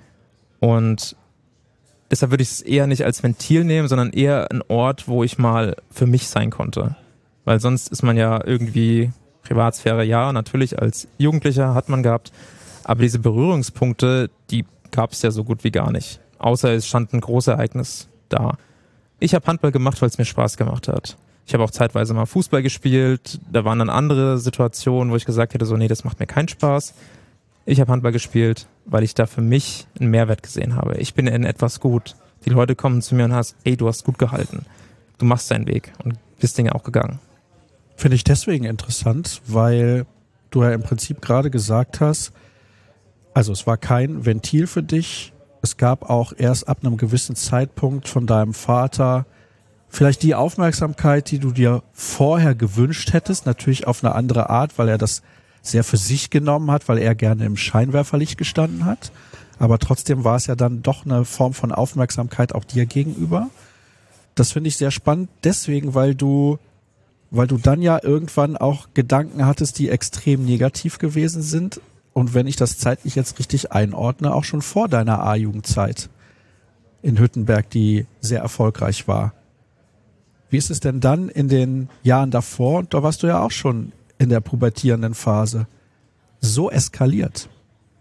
Speaker 3: Und deshalb würde ich es eher nicht als Ventil nehmen, sondern eher ein Ort, wo ich mal für mich sein konnte. Weil sonst ist man ja irgendwie Privatsphäre, ja, natürlich als Jugendlicher hat man gehabt, aber diese Berührungspunkte, die gab es ja so gut wie gar nicht. Außer es stand ein großes Ereignis da. Ich habe Handball gemacht, weil es mir Spaß gemacht hat. Ich habe auch zeitweise mal Fußball gespielt, da waren dann andere Situationen, wo ich gesagt hätte, so, nee, das macht mir keinen Spaß. Ich habe Handball gespielt, weil ich da für mich einen Mehrwert gesehen habe. Ich bin in etwas gut. Die Leute kommen zu mir und sagen, du hast gut gehalten. Du machst deinen Weg und bist Dinge auch gegangen.
Speaker 2: Finde ich deswegen interessant, weil du ja im Prinzip gerade gesagt hast, also es war kein Ventil für dich. Es gab auch erst ab einem gewissen Zeitpunkt von deinem Vater vielleicht die Aufmerksamkeit, die du dir vorher gewünscht hättest, natürlich auf eine andere Art, weil er das sehr für sich genommen hat, weil er gerne im Scheinwerferlicht gestanden hat. Aber trotzdem war es ja dann doch eine Form von Aufmerksamkeit auch dir gegenüber. Das finde ich sehr spannend, deswegen, weil du dann ja irgendwann auch Gedanken hattest, die extrem negativ gewesen sind. Und wenn ich das zeitlich jetzt richtig einordne, auch schon vor deiner A-Jugendzeit in Hüttenberg, die sehr erfolgreich war. Wie ist es denn dann in den Jahren davor? Und da warst du ja auch schon in der pubertierenden Phase. So eskaliert.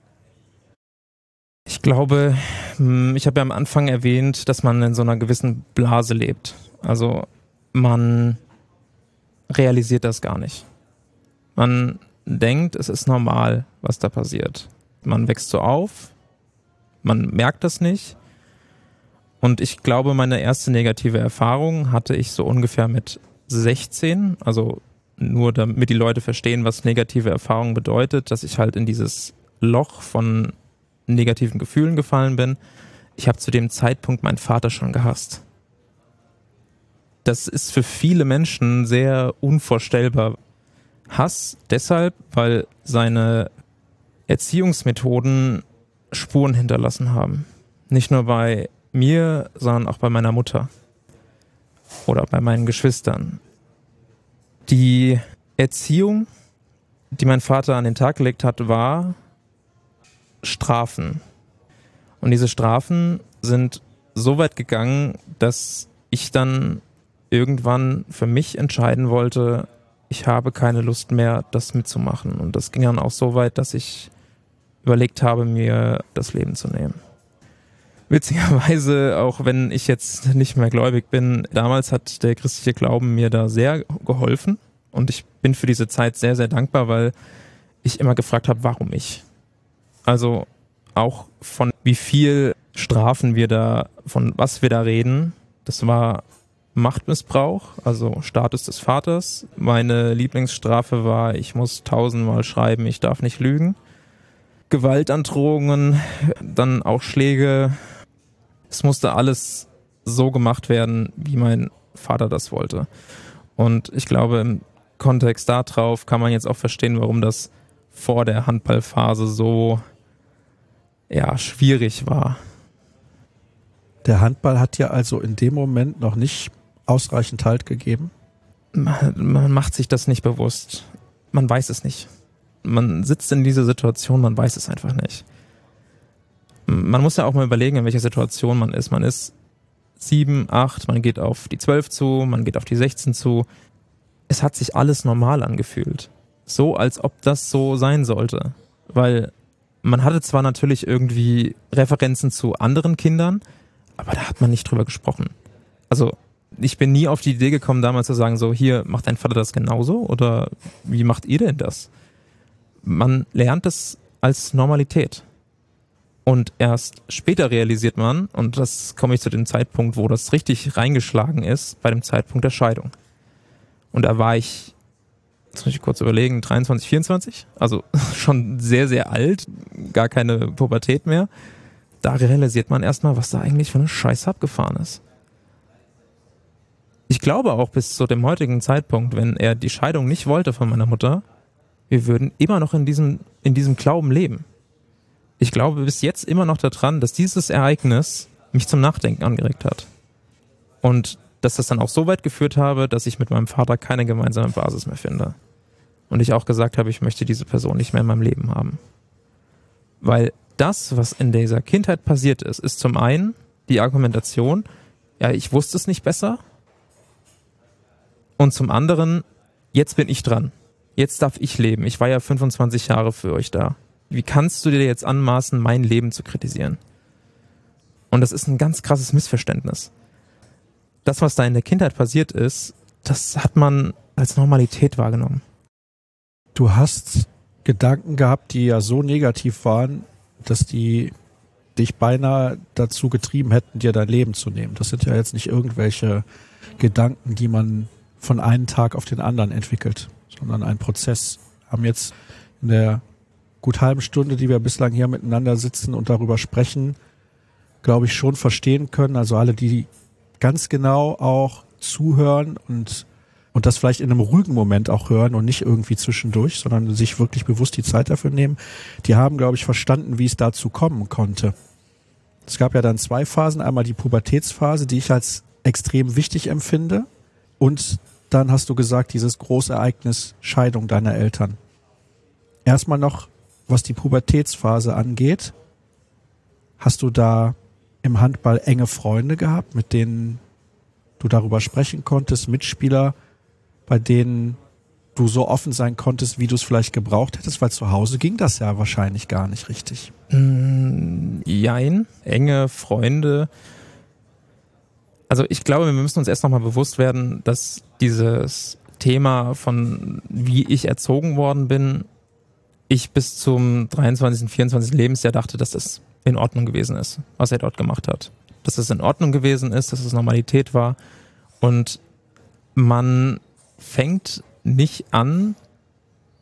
Speaker 3: Ich glaube, ich habe ja am Anfang erwähnt, dass man in so einer gewissen Blase lebt. Also man realisiert das gar nicht. Man denkt, es ist normal, was da passiert. Man wächst so auf, man merkt das nicht. Und ich glaube, meine erste negative Erfahrung hatte ich so ungefähr mit 16, also nur damit die Leute verstehen, was negative Erfahrung bedeutet, dass ich halt in dieses Loch von negativen Gefühlen gefallen bin. Ich habe zu dem Zeitpunkt meinen Vater schon gehasst. Das ist für viele Menschen sehr unvorstellbar. Hass deshalb, weil seine Erziehungsmethoden Spuren hinterlassen haben. Nicht nur bei mir, sondern auch bei meiner Mutter oder bei meinen Geschwistern. Die Erziehung, die mein Vater an den Tag gelegt hat, war Strafen. Und diese Strafen sind so weit gegangen, dass ich dann irgendwann für mich entscheiden wollte, ich habe keine Lust mehr, das mitzumachen. Und das ging dann auch so weit, dass ich überlegt habe, mir das Leben zu nehmen. Witzigerweise, auch wenn ich jetzt nicht mehr gläubig bin, damals hat der christliche Glauben mir da sehr geholfen. Und ich bin für diese Zeit sehr, sehr dankbar, weil ich immer gefragt habe, warum ich? Also auch von wie viel Strafen wir da, von was wir da reden. Das war Machtmissbrauch, also Status des Vaters. Meine Lieblingsstrafe war, ich muss 1000-mal schreiben, ich darf nicht lügen. Gewaltandrohungen, dann auch Schläge. Es musste alles so gemacht werden, wie mein Vater das wollte. Und ich glaube, im Kontext darauf kann man jetzt auch verstehen, warum das vor der Handballphase so schwierig war.
Speaker 2: Der Handball hat ja also in dem Moment noch nicht ausreichend Halt gegeben?
Speaker 3: Man macht sich das nicht bewusst. Man weiß es nicht. Man sitzt in dieser Situation, man weiß es einfach nicht. Man muss ja auch mal überlegen, in welcher Situation man ist. Man ist 7, 8, man geht auf die 12 zu, man geht auf die 16 zu. Es hat sich alles normal angefühlt. So, als ob das so sein sollte. Weil man hatte zwar natürlich irgendwie Referenzen zu anderen Kindern, aber da hat man nicht drüber gesprochen. Also ich bin nie auf die Idee gekommen, damals zu sagen, so, hier, macht dein Vater das genauso? Oder wie macht ihr denn das? Man lernt es als Normalität. Und erst später realisiert man, und das komme ich zu dem Zeitpunkt, wo das richtig reingeschlagen ist, bei dem Zeitpunkt der Scheidung. Und da war ich, jetzt muss ich kurz überlegen, 23, 24, also schon sehr, sehr alt, gar keine Pubertät mehr. Da realisiert man erstmal, was da eigentlich für eine Scheiße abgefahren ist. Ich glaube auch bis zu dem heutigen Zeitpunkt, wenn er die Scheidung nicht wollte von meiner Mutter, wir würden immer noch in diesem Glauben leben. Ich glaube bis jetzt immer noch daran, dass dieses Ereignis mich zum Nachdenken angeregt hat. Und dass das dann auch so weit geführt habe, dass ich mit meinem Vater keine gemeinsame Basis mehr finde. Und ich auch gesagt habe, ich möchte diese Person nicht mehr in meinem Leben haben. Weil das, was in dieser Kindheit passiert ist, ist zum einen die Argumentation, ja, ich wusste es nicht besser. Und zum anderen, jetzt bin ich dran. Jetzt darf ich leben. Ich war ja 25 Jahre für euch da. Wie kannst du dir jetzt anmaßen, mein Leben zu kritisieren? Und das ist ein ganz krasses Missverständnis. Das, was da in der Kindheit passiert ist, das hat man als Normalität wahrgenommen.
Speaker 2: Du hast Gedanken gehabt, die ja so negativ waren, dass die dich beinahe dazu getrieben hätten, dir dein Leben zu nehmen. Das sind ja jetzt nicht irgendwelche Gedanken, die man von einem Tag auf den anderen entwickelt, sondern ein Prozess. Wir haben jetzt in der gut halben Stunde, die wir bislang hier miteinander sitzen und darüber sprechen, glaube ich, schon verstehen können. Also alle, die ganz genau auch zuhören und das vielleicht in einem ruhigen Moment auch hören und nicht irgendwie zwischendurch, sondern sich wirklich bewusst die Zeit dafür nehmen, die haben, glaube ich, verstanden, wie es dazu kommen konnte. Es gab ja dann 2 Phasen. Einmal die Pubertätsphase, die ich als extrem wichtig empfinde. Und dann hast du gesagt, dieses Großereignis Scheidung deiner Eltern. Erstmal noch, was die Pubertätsphase angeht. Hast du da im Handball enge Freunde gehabt, mit denen du darüber sprechen konntest, Mitspieler, bei denen du so offen sein konntest, wie du es vielleicht gebraucht hättest? Weil zu Hause ging das ja wahrscheinlich gar nicht richtig.
Speaker 3: Jein, enge Freunde. Also ich glaube, wir müssen uns erst nochmal bewusst werden, dass dieses Thema von wie ich erzogen worden bin, ich bis zum 23., 24. Lebensjahr dachte, dass das in Ordnung gewesen ist, was er dort gemacht hat. Dass es in Ordnung gewesen ist, dass es Normalität war und man fängt nicht an,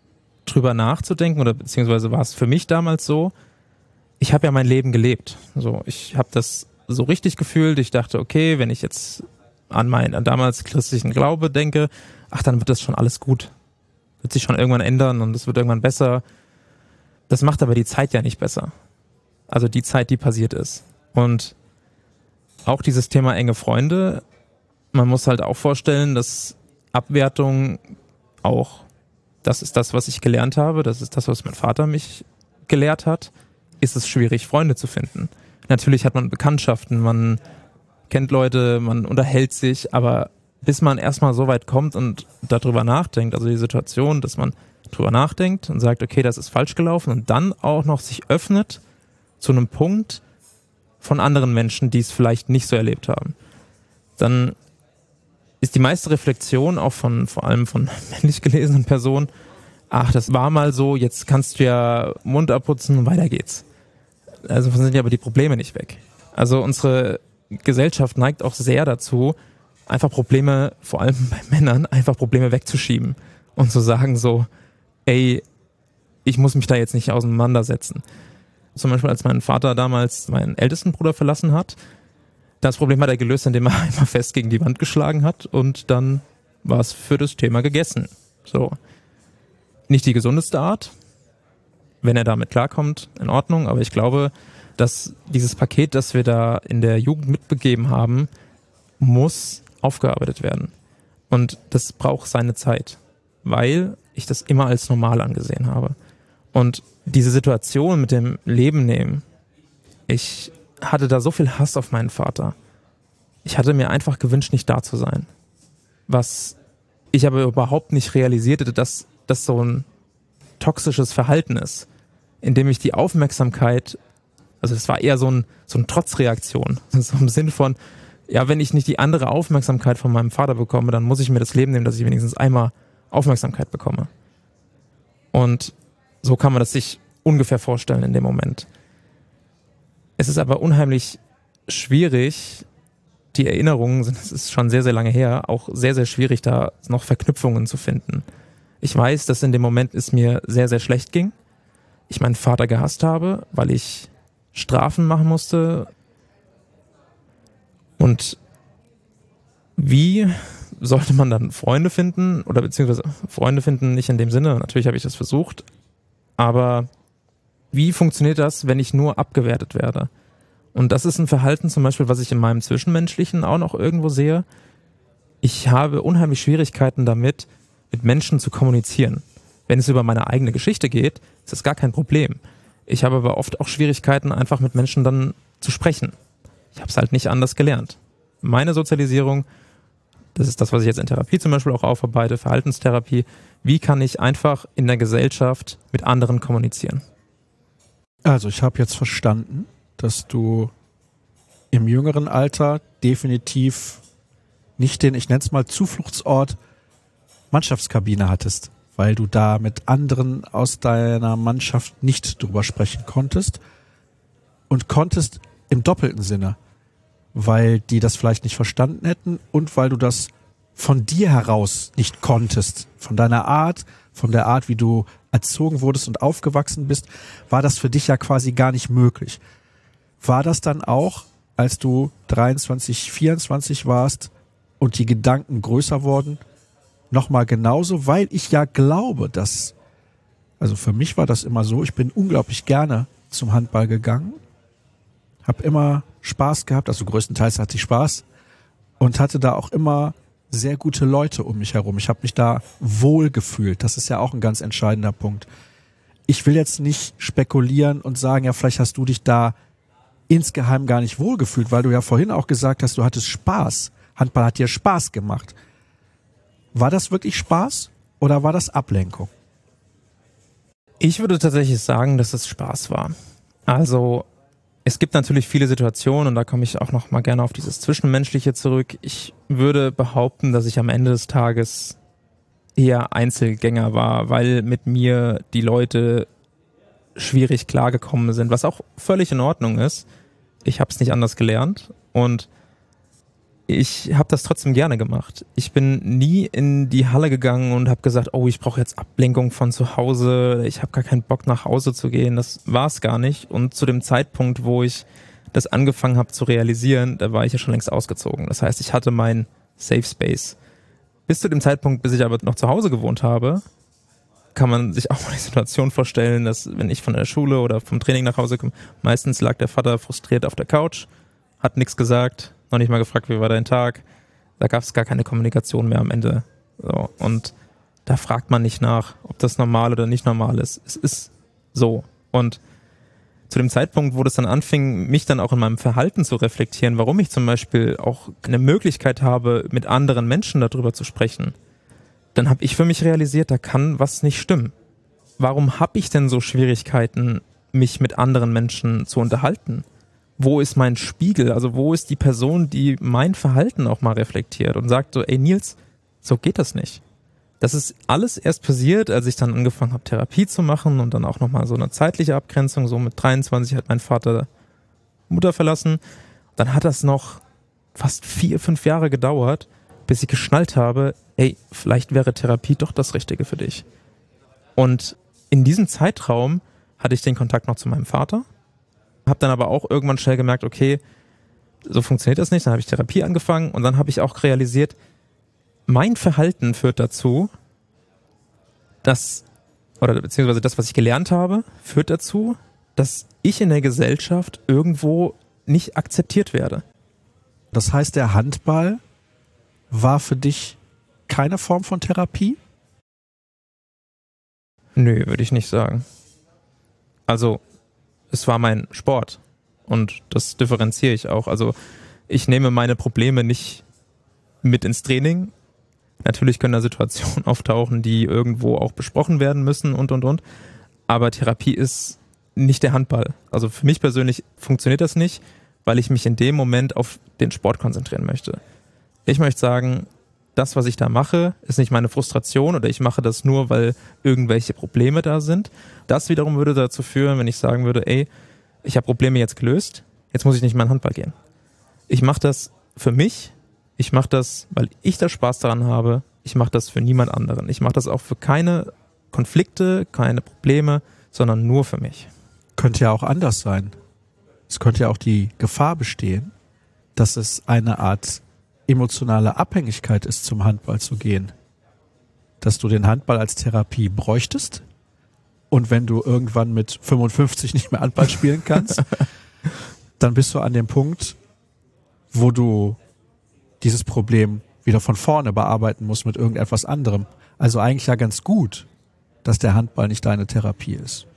Speaker 3: drüber nachzudenken, oder beziehungsweise war es für mich damals so, ich habe ja mein Leben gelebt. So, ich habe das so richtig gefühlt. Ich dachte, okay, wenn ich jetzt an meinen damals christlichen Glaube denke, dann wird das schon alles gut. Wird sich schon irgendwann ändern und es wird irgendwann besser. Das macht aber die Zeit ja nicht besser. Also die Zeit, die passiert ist. Und auch dieses Thema enge Freunde, man muss halt auch vorstellen, dass Abwertung auch, das ist das, was ich gelernt habe, das ist das, was mein Vater mich gelehrt hat, ist es schwierig, Freunde zu finden. Natürlich hat man Bekanntschaften, man kennt Leute, man unterhält sich, aber bis man erstmal so weit kommt und darüber nachdenkt, also die Situation, dass man drüber nachdenkt und sagt, okay, das ist falsch gelaufen und dann auch noch sich öffnet zu einem Punkt von anderen Menschen, die es vielleicht nicht so erlebt haben, dann ist die meiste Reflexion auch vor allem von männlich gelesenen Personen, das war mal so, jetzt kannst du ja Mund abputzen und weiter geht's. Also sind ja aber die Probleme nicht weg. Also unsere Gesellschaft neigt auch sehr dazu, einfach Probleme, vor allem bei Männern, einfach Probleme wegzuschieben und zu sagen so, ey, ich muss mich da jetzt nicht auseinandersetzen. Zum Beispiel, als mein Vater damals meinen ältesten Bruder verlassen hat, das Problem hat er gelöst, indem er einmal fest gegen die Wand geschlagen hat und dann war es für das Thema gegessen. So. Nicht die gesundeste Art, wenn er damit klarkommt, in Ordnung, aber ich glaube, dass dieses Paket, das wir da in der Jugend mitbegeben haben, muss aufgearbeitet werden. Und das braucht seine Zeit, weil ich das immer als normal angesehen habe. Und diese Situation mit dem Leben nehmen, ich hatte da so viel Hass auf meinen Vater. Ich hatte mir einfach gewünscht, nicht da zu sein. Was ich aber überhaupt nicht realisierte, dass das so ein toxisches Verhalten ist, indem ich die Aufmerksamkeit, also es war eher so ein Trotzreaktion, so im Sinn von, ja, wenn ich nicht die andere Aufmerksamkeit von meinem Vater bekomme, dann muss ich mir das Leben nehmen, dass ich wenigstens einmal Aufmerksamkeit bekomme. Und so kann man das sich ungefähr vorstellen in dem Moment. Es ist aber unheimlich schwierig, die Erinnerungen, es ist schon sehr, sehr lange her, auch sehr, sehr schwierig, da noch Verknüpfungen zu finden. Ich weiß, dass in dem Moment es mir sehr, sehr schlecht ging. Ich meinen Vater gehasst habe, weil ich Strafen machen musste. Und wie sollte man dann Freunde finden? Oder beziehungsweise Freunde finden nicht in dem Sinne, natürlich habe ich das versucht. Aber wie funktioniert das, wenn ich nur abgewertet werde? Und das ist ein Verhalten zum Beispiel, was ich in meinem Zwischenmenschlichen auch noch irgendwo sehe. Ich habe unheimlich Schwierigkeiten damit, mit Menschen zu kommunizieren. Wenn es über meine eigene Geschichte geht, ist das gar kein Problem. Ich habe aber oft auch Schwierigkeiten, einfach mit Menschen dann zu sprechen. Ich habe es halt nicht anders gelernt. Meine Sozialisierung, das ist das, was ich jetzt in Therapie zum Beispiel auch aufarbeite, Verhaltenstherapie. Wie kann ich einfach in der Gesellschaft mit anderen kommunizieren?
Speaker 2: Also ich habe jetzt verstanden, dass du im jüngeren Alter definitiv nicht den, ich nenne es mal Zufluchtsort, Mannschaftskabine hattest, weil du da mit anderen aus deiner Mannschaft nicht drüber sprechen konntest und konntest im doppelten Sinne, weil die das vielleicht nicht verstanden hätten und weil du das von dir heraus nicht konntest, von deiner Art, von der Art, wie du erzogen wurdest und aufgewachsen bist, war das für dich ja quasi gar nicht möglich. War das dann auch, als du 23, 24 warst und die Gedanken größer wurden, nochmal genauso, weil ich ja glaube, dass, also für mich war das immer so, ich bin unglaublich gerne zum Handball gegangen, habe immer Spaß gehabt, also größtenteils hatte ich Spaß und hatte da auch immer sehr gute Leute um mich herum. Ich habe mich da wohl gefühlt, das ist ja auch ein ganz entscheidender Punkt. Ich will jetzt nicht spekulieren und sagen, ja, vielleicht hast du dich da insgeheim gar nicht wohlgefühlt, weil du ja vorhin auch gesagt hast, du hattest Spaß. Handball hat dir Spaß gemacht. War das wirklich Spaß oder war das Ablenkung?
Speaker 3: Ich würde tatsächlich sagen, dass es Spaß war. Also es gibt natürlich viele Situationen und da komme ich auch noch mal gerne auf dieses Zwischenmenschliche zurück. Ich würde behaupten, dass ich am Ende des Tages eher Einzelgänger war, weil mit mir die Leute schwierig klargekommen sind, was auch völlig in Ordnung ist. Ich habe es nicht anders gelernt und ich habe das trotzdem gerne gemacht. Ich bin nie in die Halle gegangen und habe gesagt, oh, ich brauche jetzt Ablenkung von zu Hause, ich habe gar keinen Bock nach Hause zu gehen. Das war es gar nicht. Und zu dem Zeitpunkt, wo ich das angefangen habe zu realisieren, da war ich ja schon längst ausgezogen. Das heißt, ich hatte meinen Safe Space. Bis zu dem Zeitpunkt, bis ich aber noch zu Hause gewohnt habe, kann man sich auch mal die Situation vorstellen, dass wenn ich von der Schule oder vom Training nach Hause komme, meistens lag der Vater frustriert auf der Couch, hat nichts gesagt, noch nicht mal gefragt, wie war dein Tag. Da gab es gar keine Kommunikation mehr am Ende. So. Und da fragt man nicht nach, ob das normal oder nicht normal ist. Es ist so. Und zu dem Zeitpunkt, wo das dann anfing, mich dann auch in meinem Verhalten zu reflektieren, warum ich zum Beispiel auch eine Möglichkeit habe, mit anderen Menschen darüber zu sprechen, dann habe ich für mich realisiert, da kann was nicht stimmen. Warum habe ich denn so Schwierigkeiten, mich mit anderen Menschen zu unterhalten? Wo ist mein Spiegel? Also wo ist die Person, die mein Verhalten auch mal reflektiert und sagt so, ey Nils, so geht das nicht. Das ist alles erst passiert, als ich dann angefangen habe, Therapie zu machen und dann auch nochmal so eine zeitliche Abgrenzung. So mit 23 hat mein Vater Mutter verlassen. Dann hat das noch fast 4-5 Jahre gedauert, bis ich geschnallt habe, ey, vielleicht wäre Therapie doch das Richtige für dich. Und in diesem Zeitraum hatte ich den Kontakt noch zu meinem Vater, habe dann aber auch irgendwann schnell gemerkt, okay, so funktioniert das nicht. Dann habe ich Therapie angefangen und dann habe ich auch realisiert, mein Verhalten führt dazu, beziehungsweise das, was ich gelernt habe, führt dazu, dass ich in der Gesellschaft irgendwo nicht akzeptiert werde.
Speaker 2: Das heißt, der Handball war für dich keine Form von Therapie?
Speaker 3: Nö, würde ich nicht sagen. Also, es war mein Sport und das differenziere ich auch. Also, ich nehme meine Probleme nicht mit ins Training. Natürlich können da Situationen auftauchen, die irgendwo auch besprochen werden müssen und. Aber Therapie ist nicht der Handball. Also für mich persönlich funktioniert das nicht, weil ich mich in dem Moment auf den Sport konzentrieren möchte. Ich möchte sagen, das, was ich da mache, ist nicht meine Frustration oder ich mache das nur, weil irgendwelche Probleme da sind. Das wiederum würde dazu führen, wenn ich sagen würde, ey, ich habe Probleme jetzt gelöst, jetzt muss ich nicht mehr in den Handball gehen. Ich mache das für mich. Ich mache das, weil ich da Spaß daran habe. Ich mache das für niemand anderen. Ich mache das auch für keine Konflikte, keine Probleme, sondern nur für mich.
Speaker 2: Könnte ja auch anders sein. Es könnte ja auch die Gefahr bestehen, dass es eine Art emotionale Abhängigkeit ist, zum Handball zu gehen. Dass du den Handball als Therapie bräuchtest und wenn du irgendwann mit 55 nicht mehr Handball spielen kannst, dann bist du an dem Punkt, wo du dieses Problem wieder von vorne bearbeiten musst mit irgendetwas anderem. Also eigentlich ja ganz gut, dass der Handball nicht deine Therapie ist.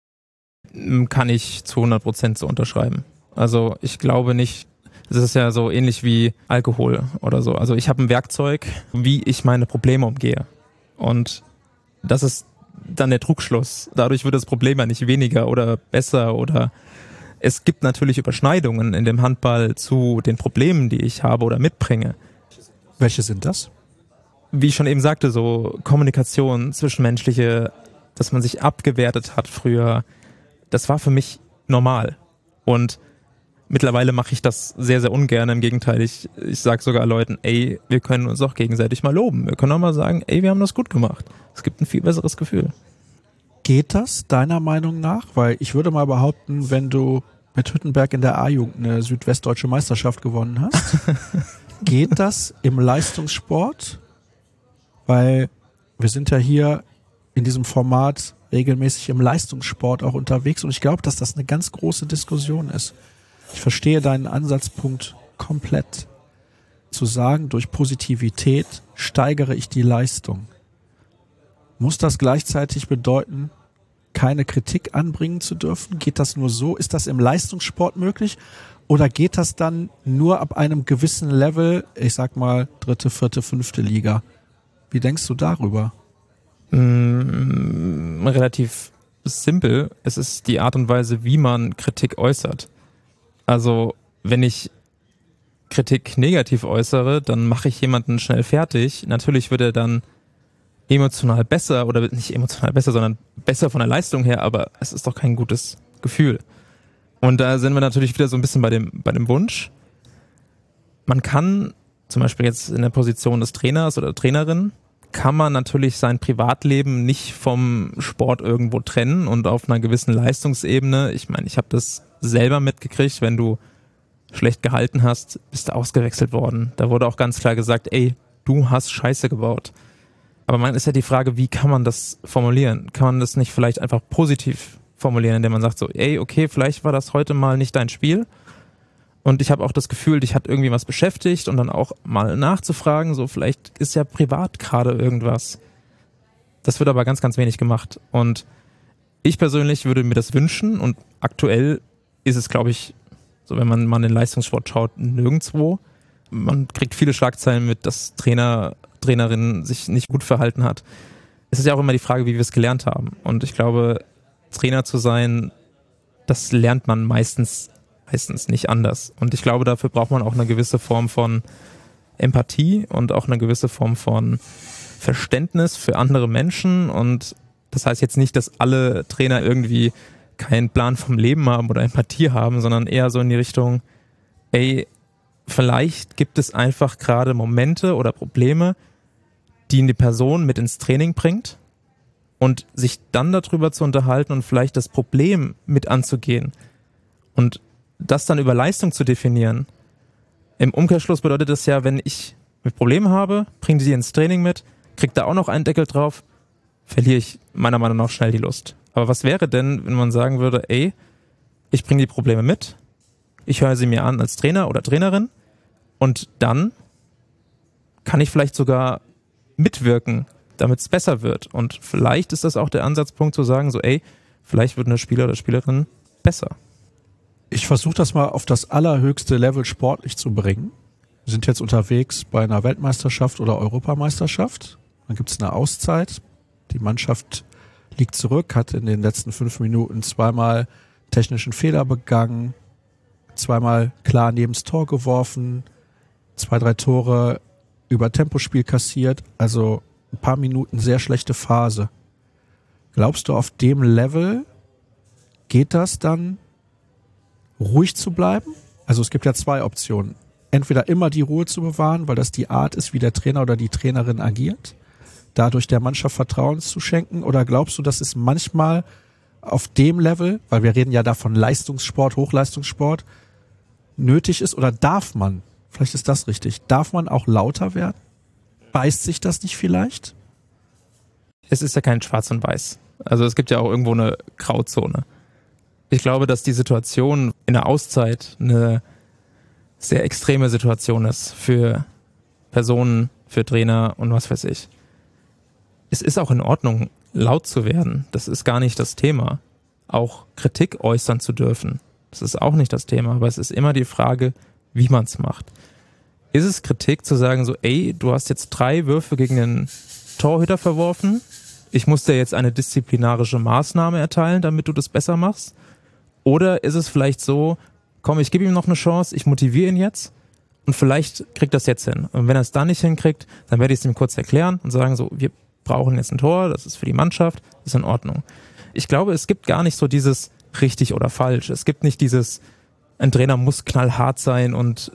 Speaker 3: Kann ich zu 100% so unterschreiben. Also ich glaube nicht, es ist ja so ähnlich wie Alkohol oder so. Also ich habe ein Werkzeug, wie ich meine Probleme umgehe. Und das ist dann der Trugschluss. Dadurch wird das Problem ja nicht weniger oder besser oder es gibt natürlich Überschneidungen in dem Handball zu den Problemen, die ich habe oder mitbringe.
Speaker 2: Welche sind das?
Speaker 3: Wie ich schon eben sagte, so Kommunikation, zwischenmenschliche, dass man sich abgewertet hat früher, das war für mich normal. Und mittlerweile mache ich das sehr, sehr ungern. Im Gegenteil, ich sage sogar Leuten, ey, wir können uns auch gegenseitig mal loben. Wir können auch mal sagen, ey, wir haben das gut gemacht. Es gibt ein viel besseres Gefühl.
Speaker 2: Geht das deiner Meinung nach? Weil ich würde mal behaupten, wenn du mit Hüttenberg in der A-Jugend eine südwestdeutsche Meisterschaft gewonnen hast, geht das im Leistungssport? Weil wir sind ja hier in diesem Format regelmäßig im Leistungssport auch unterwegs und ich glaube, dass das eine ganz große Diskussion ist. Ich verstehe deinen Ansatzpunkt komplett. Zu sagen, durch Positivität steigere ich die Leistung. Muss das gleichzeitig bedeuten, keine Kritik anbringen zu dürfen? Geht das nur so? Ist das im Leistungssport möglich? Oder geht das dann nur ab einem gewissen Level, ich sag mal 3., 4., 5. Liga? Wie denkst du darüber?
Speaker 3: Relativ simpel. Es ist die Art und Weise, wie man Kritik äußert. Also wenn ich Kritik negativ äußere, dann mache ich jemanden schnell fertig. Natürlich wird er dann emotional besser oder nicht emotional besser, sondern besser von der Leistung her, aber es ist doch kein gutes Gefühl. Und da sind wir natürlich wieder so ein bisschen bei dem Wunsch. Man kann zum Beispiel jetzt in der Position des Trainers oder Trainerin, kann man natürlich sein Privatleben nicht vom Sport irgendwo trennen und auf einer gewissen Leistungsebene. Ich meine, ich habe das selber mitgekriegt, wenn du schlecht gehalten hast, bist du ausgewechselt worden. Da wurde auch ganz klar gesagt, ey, du hast Scheiße gebaut. Aber man ist ja die Frage, wie kann man das formulieren? Kann man das nicht vielleicht einfach positiv formulieren, indem man sagt so, ey, okay, vielleicht war das heute mal nicht dein Spiel und ich habe auch das Gefühl, dich hat irgendwie was beschäftigt und dann auch mal nachzufragen, so vielleicht ist ja privat gerade irgendwas. Das wird aber ganz, ganz wenig gemacht und ich persönlich würde mir das wünschen und aktuell ist es, glaube ich, so wenn man mal in den Leistungssport schaut, nirgendwo. Man kriegt viele Schlagzeilen mit, dass Trainerinnen sich nicht gut verhalten hat. Es ist ja auch immer die Frage, wie wir es gelernt haben und ich glaube, Trainer zu sein, das lernt man meistens nicht anders. Und ich glaube, dafür braucht man auch eine gewisse Form von Empathie und auch eine gewisse Form von Verständnis für andere Menschen. Und das heißt jetzt nicht, dass alle Trainer irgendwie keinen Plan vom Leben haben oder Empathie haben, sondern eher so in die Richtung, ey, vielleicht gibt es einfach gerade Momente oder Probleme, die eine Person mit ins Training bringt. Und sich dann darüber zu unterhalten und vielleicht das Problem mit anzugehen und das dann über Leistung zu definieren. Im Umkehrschluss bedeutet das ja, wenn ich ein Problem habe, bringe die ins Training mit, kriege da auch noch einen Deckel drauf, verliere ich meiner Meinung nach schnell die Lust. Aber was wäre denn, wenn man sagen würde, ey, ich bringe die Probleme mit, ich höre sie mir an als Trainer oder Trainerin und dann kann ich vielleicht sogar mitwirken, damit es besser wird. Und vielleicht ist das auch der Ansatzpunkt zu sagen, so ey, vielleicht wird eine Spieler oder Spielerin besser.
Speaker 2: Ich versuche das mal auf das allerhöchste Level sportlich zu bringen. Wir sind jetzt unterwegs bei einer Weltmeisterschaft oder Europameisterschaft. Dann gibt es eine Auszeit. Die Mannschaft liegt zurück, hat in den letzten 5 Minuten zweimal technischen Fehler begangen, zweimal klar neben's Tor geworfen, 2, 3 Tore über Tempospiel kassiert, also ein paar Minuten sehr schlechte Phase. Glaubst du, auf dem Level geht das dann, ruhig zu bleiben? Also es gibt ja 2 Optionen. Entweder immer die Ruhe zu bewahren, weil das die Art ist, wie der Trainer oder die Trainerin agiert, dadurch der Mannschaft Vertrauen zu schenken, oder glaubst du, dass es manchmal auf dem Level, weil wir reden ja da von Leistungssport, Hochleistungssport, nötig ist, oder darf man, vielleicht ist das richtig, darf man auch lauter werden? Beißt sich das nicht vielleicht?
Speaker 3: Es ist ja kein Schwarz und Weiß. Also es gibt ja auch irgendwo eine Grauzone. Ich glaube, dass die Situation in der Auszeit eine sehr extreme Situation ist für Personen, für Trainer und was weiß ich. Es ist auch in Ordnung, laut zu werden. Das ist gar nicht das Thema. Auch Kritik äußern zu dürfen. Das ist auch nicht das Thema. Aber es ist immer die Frage, wie man es macht. Ist es Kritik zu sagen so, ey, du hast jetzt 3 Würfe gegen den Torhüter verworfen, ich muss dir jetzt eine disziplinarische Maßnahme erteilen, damit du das besser machst? Oder ist es vielleicht so, komm, ich gebe ihm noch eine Chance, ich motiviere ihn jetzt und vielleicht kriegt das jetzt hin. Und wenn er es dann nicht hinkriegt, dann werde ich es ihm kurz erklären und sagen so, wir brauchen jetzt ein Tor, das ist für die Mannschaft, ist in Ordnung. Ich glaube, es gibt gar nicht so dieses richtig oder falsch. Es gibt nicht dieses, ein Trainer muss knallhart sein und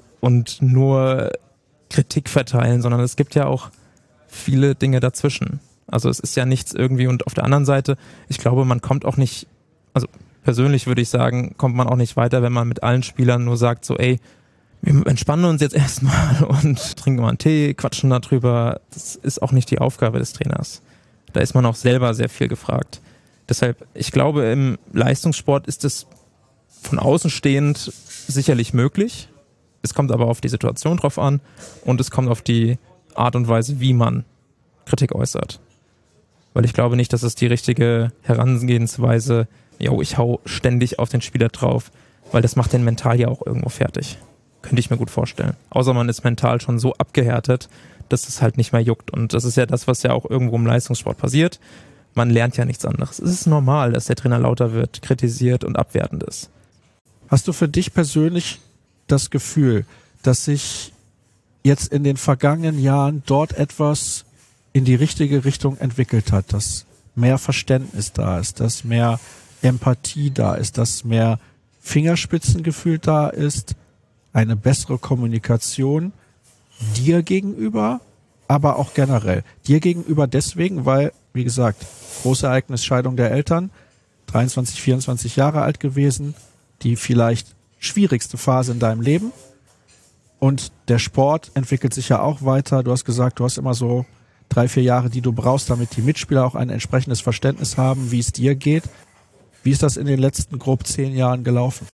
Speaker 3: nur Kritik verteilen, sondern es gibt ja auch viele Dinge dazwischen. Also es ist ja nichts irgendwie, und auf der anderen Seite, ich glaube, man kommt auch nicht, also persönlich würde ich sagen, kommt man auch nicht weiter, wenn man mit allen Spielern nur sagt so, ey, wir entspannen uns jetzt erstmal und trinken mal einen Tee, quatschen darüber. Das ist auch nicht die Aufgabe des Trainers. Da ist man auch selber sehr viel gefragt. Deshalb, ich glaube, im Leistungssport ist es von außen stehend sicherlich möglich. Es kommt aber auf die Situation drauf an und es kommt auf die Art und Weise, wie man Kritik äußert. Weil ich glaube nicht, dass es die richtige Herangehensweise, ich hau ständig auf den Spieler drauf, weil das macht den mental ja auch irgendwo fertig. Könnte ich mir gut vorstellen. Außer man ist mental schon so abgehärtet, dass es halt nicht mehr juckt. Und das ist ja das, was ja auch irgendwo im Leistungssport passiert. Man lernt ja nichts anderes. Es ist normal, dass der Trainer lauter wird, kritisiert und abwertend ist.
Speaker 2: Hast du für dich persönlich das Gefühl, dass sich jetzt in den vergangenen Jahren dort etwas in die richtige Richtung entwickelt hat, dass mehr Verständnis da ist, dass mehr Empathie da ist, dass mehr Fingerspitzengefühl da ist, eine bessere Kommunikation? dir gegenüber, aber auch generell. Dir gegenüber deswegen, weil, wie gesagt, Großereignis Scheidung der Eltern, 23, 24 Jahre alt gewesen, die vielleicht schwierigste Phase in deinem Leben. Und der Sport entwickelt sich ja auch weiter. Du hast gesagt, du hast immer so 3-4 Jahre, die du brauchst, damit die Mitspieler auch ein entsprechendes Verständnis haben, wie es dir geht. Wie ist das in den letzten grob 10 Jahren gelaufen?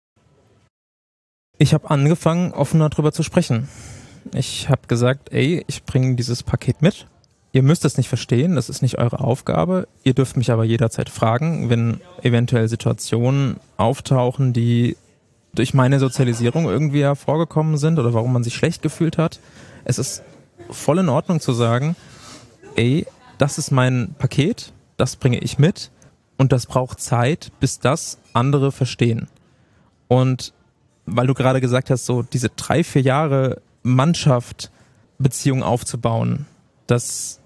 Speaker 3: Ich habe angefangen, offener drüber zu sprechen. Ich habe gesagt, ich bringe dieses Paket mit. Ihr müsst es nicht verstehen, das ist nicht eure Aufgabe. Ihr dürft mich aber jederzeit fragen, wenn eventuell Situationen auftauchen, die durch meine Sozialisierung irgendwie hervorgekommen sind oder warum man sich schlecht gefühlt hat. Es ist voll in Ordnung zu sagen, das ist mein Paket, das bringe ich mit und das braucht Zeit, bis das andere verstehen. Und weil du gerade gesagt hast, so diese 3-4 Jahre Mannschaft, Beziehung aufzubauen, das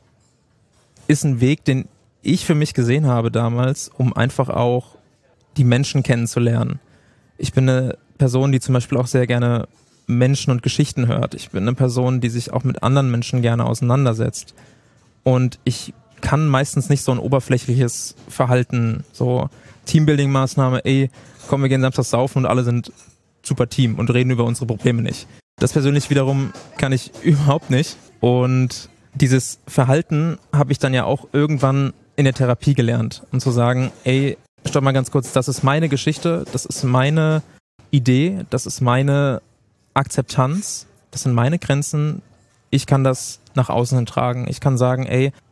Speaker 3: ist ein Weg, den ich für mich gesehen habe damals, um einfach auch die Menschen kennenzulernen. Ich bin eine Person, die zum Beispiel auch sehr gerne Menschen und Geschichten hört. Ich bin eine Person, die sich auch mit anderen Menschen gerne auseinandersetzt. Und ich kann meistens nicht so ein oberflächliches Verhalten, so Teambuilding-Maßnahme, komm, wir gehen samstags saufen und alle sind super Team und reden über unsere Probleme nicht. Das persönlich wiederum kann ich überhaupt nicht. Und dieses Verhalten habe ich dann ja auch irgendwann in der Therapie gelernt. Um zu sagen, stopp mal ganz kurz, das ist meine Geschichte, das ist meine Idee, das ist meine Akzeptanz, das sind meine Grenzen. Ich kann das nach außen hin tragen. Ich kann sagen,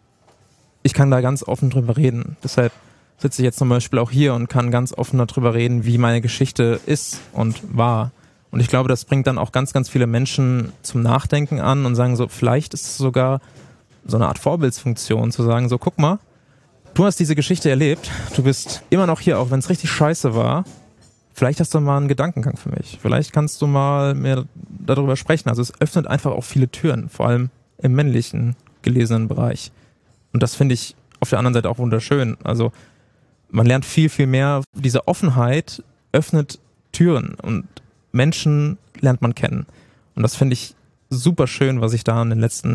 Speaker 3: ich kann da ganz offen drüber reden. Deshalb sitze ich jetzt zum Beispiel auch hier und kann ganz offen darüber reden, wie meine Geschichte ist und war. Und ich glaube, das bringt dann auch ganz, ganz viele Menschen zum Nachdenken an und sagen so, vielleicht ist es sogar so eine Art Vorbildsfunktion, zu sagen so, guck mal, du hast diese Geschichte erlebt, du bist immer noch hier, auch wenn es richtig scheiße war. Vielleicht hast du mal einen Gedankengang für mich. Vielleicht kannst du mal mehr darüber sprechen. Also es öffnet einfach auch viele Türen, vor allem im männlichen gelesenen Bereich. Und das finde ich auf der anderen Seite auch wunderschön. Also man lernt viel, viel mehr. Diese Offenheit öffnet Türen und Menschen lernt man kennen. Und das finde ich super schön, was sich da in den letzten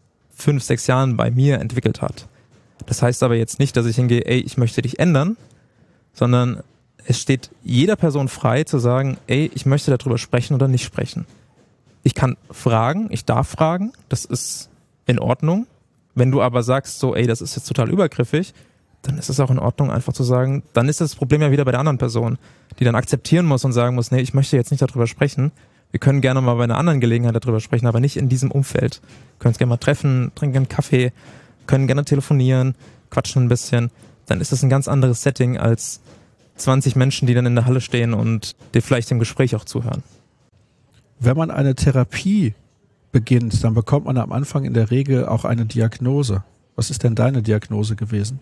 Speaker 3: 5-6 Jahren bei mir entwickelt hat. Das heißt aber jetzt nicht, dass ich hingehe, ich möchte dich ändern, sondern es steht jeder Person frei zu sagen, ich möchte darüber sprechen oder nicht sprechen. Ich kann fragen, ich darf fragen, das ist in Ordnung. Wenn du aber sagst so, das ist jetzt total übergriffig, dann ist es auch in Ordnung, einfach zu sagen, dann ist das Problem ja wieder bei der anderen Person, die dann akzeptieren muss und sagen muss, ich möchte jetzt nicht darüber sprechen. Wir können gerne mal bei einer anderen Gelegenheit darüber sprechen, aber nicht in diesem Umfeld. Wir können uns gerne mal treffen, trinken einen Kaffee, können gerne telefonieren, quatschen ein bisschen. Dann ist das ein ganz anderes Setting als 20 Menschen, die dann in der Halle stehen und dir vielleicht im Gespräch auch zuhören.
Speaker 2: Wenn man eine Therapie beginnt, dann bekommt man am Anfang in der Regel auch eine Diagnose. Was ist denn deine Diagnose gewesen?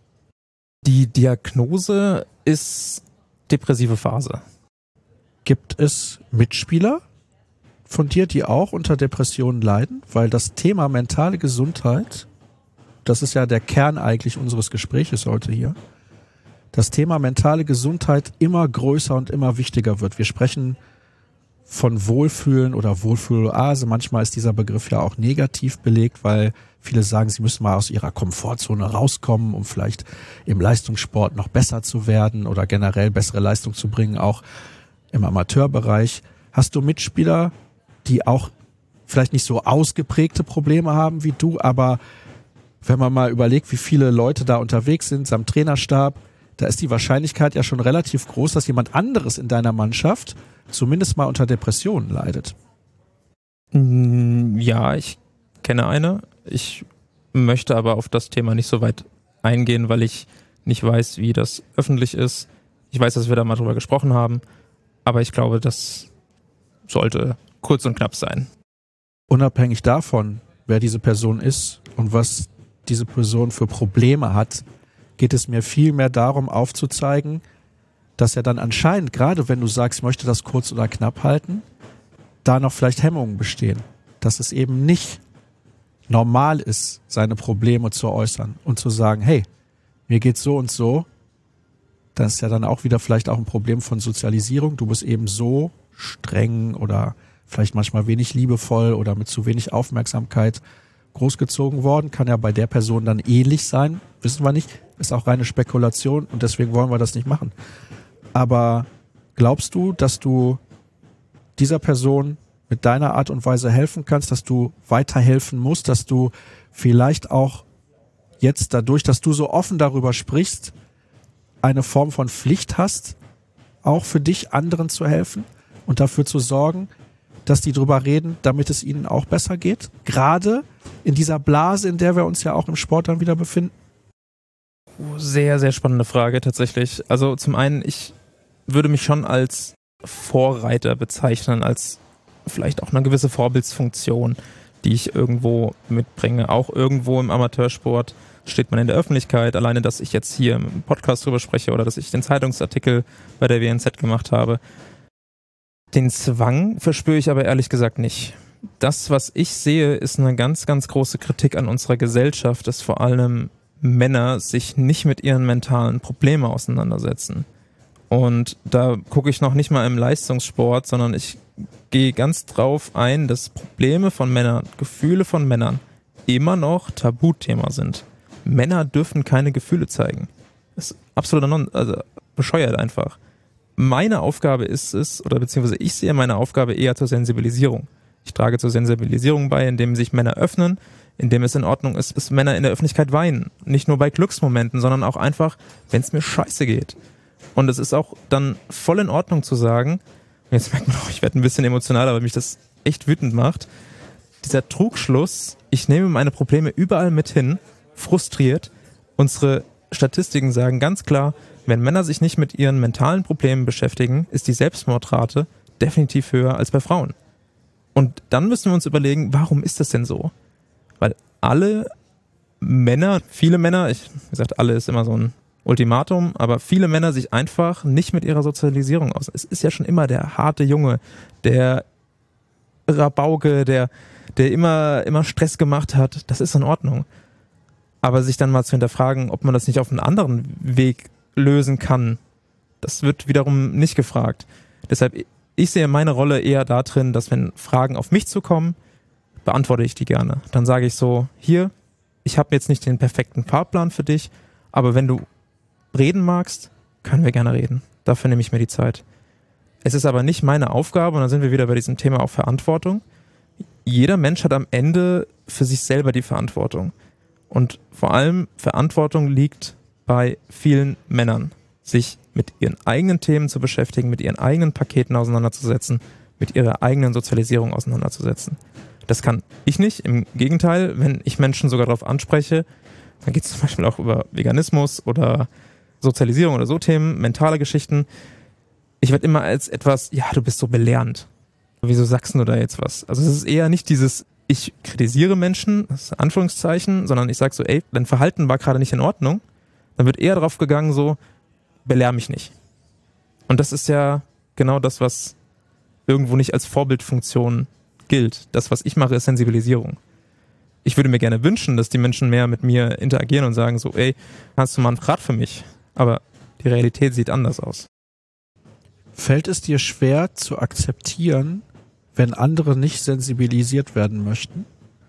Speaker 3: Die Diagnose ist depressive Phase.
Speaker 2: Gibt es Mitspieler von dir, die auch unter Depressionen leiden? Weil das Thema mentale Gesundheit, das ist ja der Kern eigentlich unseres Gespräches heute hier, das Thema mentale Gesundheit immer größer und immer wichtiger wird. Wir sprechen von Wohlfühlen oder Wohlfühloase. Manchmal ist dieser Begriff ja auch negativ belegt, weil viele sagen, sie müssen mal aus ihrer Komfortzone rauskommen, um vielleicht im Leistungssport noch besser zu werden oder generell bessere Leistung zu bringen, auch im Amateurbereich. Hast du Mitspieler, die auch vielleicht nicht so ausgeprägte Probleme haben wie du, aber wenn man mal überlegt, wie viele Leute da unterwegs sind, samt Trainerstab, da ist die Wahrscheinlichkeit ja schon relativ groß, dass jemand anderes in deiner Mannschaft zumindest mal unter Depressionen leidet.
Speaker 3: Ja, ich kenne eine. Ich möchte aber auf das Thema nicht so weit eingehen, weil ich nicht weiß, wie das öffentlich ist. Ich weiß, dass wir da mal drüber gesprochen haben, aber ich glaube, das sollte kurz und knapp sein.
Speaker 2: Unabhängig davon, wer diese Person ist und was diese Person für Probleme hat, geht es mir viel mehr darum aufzuzeigen, dass er dann anscheinend, gerade wenn du sagst, ich möchte das kurz oder knapp halten, da noch vielleicht Hemmungen bestehen. Dass es eben nicht normal ist, seine Probleme zu äußern und zu sagen, hey, mir geht's so und so. Das ist ja dann auch wieder vielleicht auch ein Problem von Sozialisierung. Du bist eben so streng oder vielleicht manchmal wenig liebevoll oder mit zu wenig Aufmerksamkeit großgezogen worden. Kann ja bei der Person dann ähnlich sein, wissen wir nicht. Ist auch reine Spekulation und deswegen wollen wir das nicht machen. Aber glaubst du, dass du dieser Person mit deiner Art und Weise helfen kannst, dass du weiterhelfen musst, dass du vielleicht auch jetzt dadurch, dass du so offen darüber sprichst, eine Form von Pflicht hast, auch für dich anderen zu helfen und dafür zu sorgen, dass die drüber reden, damit es ihnen auch besser geht? Gerade in dieser Blase, in der wir uns ja auch im Sport dann wieder befinden?
Speaker 3: Sehr, sehr spannende Frage tatsächlich. Also zum einen, ich würde mich schon als Vorreiter bezeichnen, als vielleicht auch eine gewisse Vorbildsfunktion, die ich irgendwo mitbringe. Auch irgendwo im Amateursport steht man in der Öffentlichkeit. Alleine, dass ich jetzt hier im Podcast drüber spreche oder dass ich den Zeitungsartikel bei der WNZ gemacht habe. Den Zwang verspüre ich aber ehrlich gesagt nicht. Das, was ich sehe, ist eine ganz, ganz große Kritik an unserer Gesellschaft, dass vor allem Männer sich nicht mit ihren mentalen Problemen auseinandersetzen. Und da gucke ich noch nicht mal im Leistungssport, sondern ich gehe ganz drauf ein, dass Probleme von Männern, Gefühle von Männern immer noch Tabuthema sind. Männer dürfen keine Gefühle zeigen. Das ist absolut bescheuert einfach. Meine Aufgabe ist es, oder beziehungsweise ich sehe meine Aufgabe eher zur Sensibilisierung. Ich trage zur Sensibilisierung bei, indem sich Männer öffnen, indem es in Ordnung ist, dass Männer in der Öffentlichkeit weinen. Nicht nur bei Glücksmomenten, sondern auch einfach, wenn es mir scheiße geht. Und es ist auch dann voll in Ordnung zu sagen, jetzt merkt man auch, ich werde ein bisschen emotional, aber mich das echt wütend macht, dieser Trugschluss, ich nehme meine Probleme überall mit hin, frustriert. Unsere Statistiken sagen ganz klar, wenn Männer sich nicht mit ihren mentalen Problemen beschäftigen, ist die Selbstmordrate definitiv höher als bei Frauen. Und dann müssen wir uns überlegen, warum ist das denn so? Weil alle Männer, viele Männer, wie gesagt, alle ist immer so ein Ultimatum, aber viele Männer sich einfach nicht mit ihrer Sozialisierung aus. Es ist ja schon immer der harte Junge, der Rabauke, der immer Stress gemacht hat. Das ist in Ordnung. Aber sich dann mal zu hinterfragen, ob man das nicht auf einen anderen Weg lösen kann, das wird wiederum nicht gefragt. Deshalb, ich sehe meine Rolle eher da drin, dass wenn Fragen auf mich zukommen, beantworte ich die gerne. Dann sage ich so, hier, ich habe jetzt nicht den perfekten Fahrplan für dich, aber wenn du reden magst, können wir gerne reden. Dafür nehme ich mir die Zeit. Es ist aber nicht meine Aufgabe, und dann sind wir wieder bei diesem Thema auch Verantwortung. Jeder Mensch hat am Ende für sich selber die Verantwortung. Und vor allem Verantwortung liegt bei vielen Männern, sich mit ihren eigenen Themen zu beschäftigen, mit ihren eigenen Paketen auseinanderzusetzen, mit ihrer eigenen Sozialisierung auseinanderzusetzen. Das kann ich nicht. Im Gegenteil, wenn ich Menschen sogar darauf anspreche, dann geht es zum Beispiel auch über Veganismus oder Sozialisierung oder so Themen, mentale Geschichten. Ich werde immer als etwas, ja, du bist so belehrend. Wieso sagst du da jetzt was? Also es ist eher nicht dieses, ich kritisiere Menschen, das ist Anführungszeichen, sondern ich sage so, ey, dein Verhalten war gerade nicht in Ordnung. Dann wird eher drauf gegangen so, belehr mich nicht. Und das ist ja genau das, was irgendwo nicht als Vorbildfunktion gilt. Das, was ich mache, ist Sensibilisierung. Ich würde mir gerne wünschen, dass die Menschen mehr mit mir interagieren und sagen so, ey, hast du mal einen Rat für mich? Aber die Realität sieht anders aus.
Speaker 2: Fällt es dir schwer zu akzeptieren, wenn andere nicht sensibilisiert werden möchten?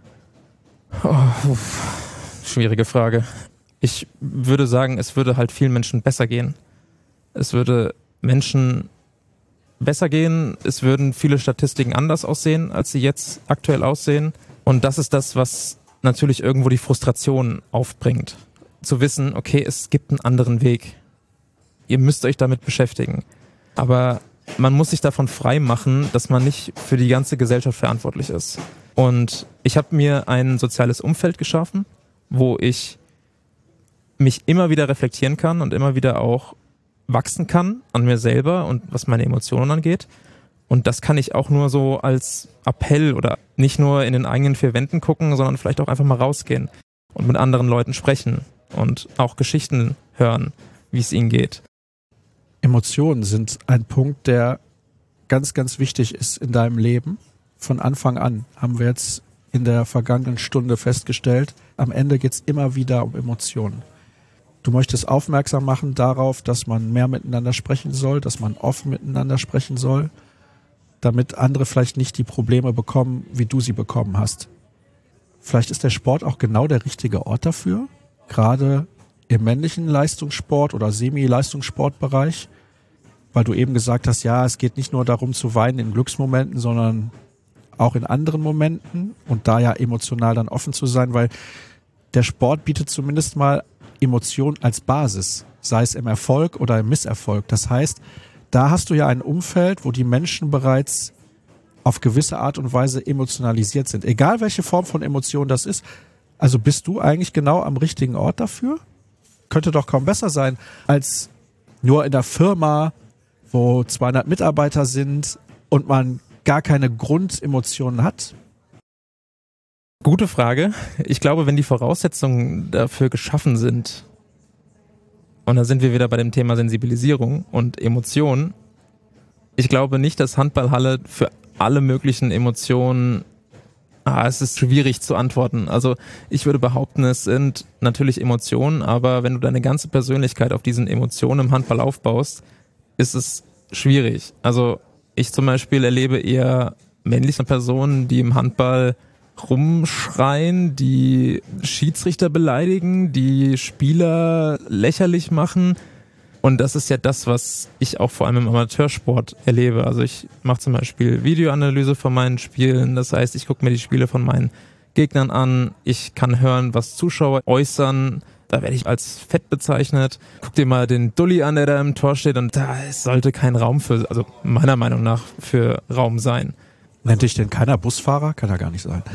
Speaker 3: Schwierige Frage. Ich würde sagen, es würde halt vielen Menschen besser gehen. Es würde Menschen besser gehen, es würden viele Statistiken anders aussehen, als sie jetzt aktuell aussehen. Und das ist das, was natürlich irgendwo die Frustration aufbringt. Zu wissen, okay, es gibt einen anderen Weg. Ihr müsst euch damit beschäftigen. Aber man muss sich davon frei machen, dass man nicht für die ganze Gesellschaft verantwortlich ist. Und ich habe mir ein soziales Umfeld geschaffen, wo ich mich immer wieder reflektieren kann und immer wieder auch wachsen kann an mir selber und was meine Emotionen angeht. Und das kann ich auch nur so als Appell oder nicht nur in den eigenen vier Wänden gucken, sondern vielleicht auch einfach mal rausgehen und mit anderen Leuten sprechen und auch Geschichten hören, wie es ihnen geht.
Speaker 2: Emotionen sind ein Punkt, der ganz, ganz wichtig ist in deinem Leben. Von Anfang an haben wir jetzt in der vergangenen Stunde festgestellt, am Ende geht es immer wieder um Emotionen. Du möchtest aufmerksam machen darauf, dass man mehr miteinander sprechen soll, dass man offen miteinander sprechen soll. damit andere vielleicht nicht die Probleme bekommen, wie du sie bekommen hast. Vielleicht ist der Sport auch genau der richtige Ort dafür, gerade im männlichen Leistungssport oder Semi-Leistungssportbereich, weil du eben gesagt hast, ja, es geht nicht nur darum zu weinen in Glücksmomenten, sondern auch in anderen Momenten und da ja emotional dann offen zu sein, weil der Sport bietet zumindest mal Emotion als Basis, sei es im Erfolg oder im Misserfolg. Das heißt, da hast du ja ein Umfeld, wo die Menschen bereits auf gewisse Art und Weise emotionalisiert sind. Egal welche Form von Emotion das ist. Also bist du eigentlich genau am richtigen Ort dafür? Könnte doch kaum besser sein, als nur in der Firma, wo 200 Mitarbeiter sind und man gar keine Grundemotionen hat.
Speaker 3: Gute Frage. Ich glaube, wenn die Voraussetzungen dafür geschaffen sind, und da sind wir wieder bei dem Thema Sensibilisierung und Emotionen, ich glaube nicht, dass Handballhalle für alle möglichen Emotionen, es ist schwierig zu antworten. Also ich würde behaupten, es sind natürlich Emotionen, aber wenn du deine ganze Persönlichkeit auf diesen Emotionen im Handball aufbaust, ist es schwierig. Also ich zum Beispiel erlebe eher männliche Personen, die im Handball rumschreien, die Schiedsrichter beleidigen, die Spieler lächerlich machen. Und das ist ja das, was ich auch vor allem im Amateursport erlebe. Also ich mache zum Beispiel Videoanalyse von meinen Spielen. Das heißt, ich gucke mir die Spiele von meinen Gegnern an. Ich kann hören, was Zuschauer äußern. Da werde ich als fett bezeichnet. Guck dir mal den Dulli an, der da im Tor steht. Und da sollte kein Raum für, also meiner Meinung nach, für Raum sein.
Speaker 2: Nennt dich denn keiner Busfahrer? Kann ja gar nicht sein.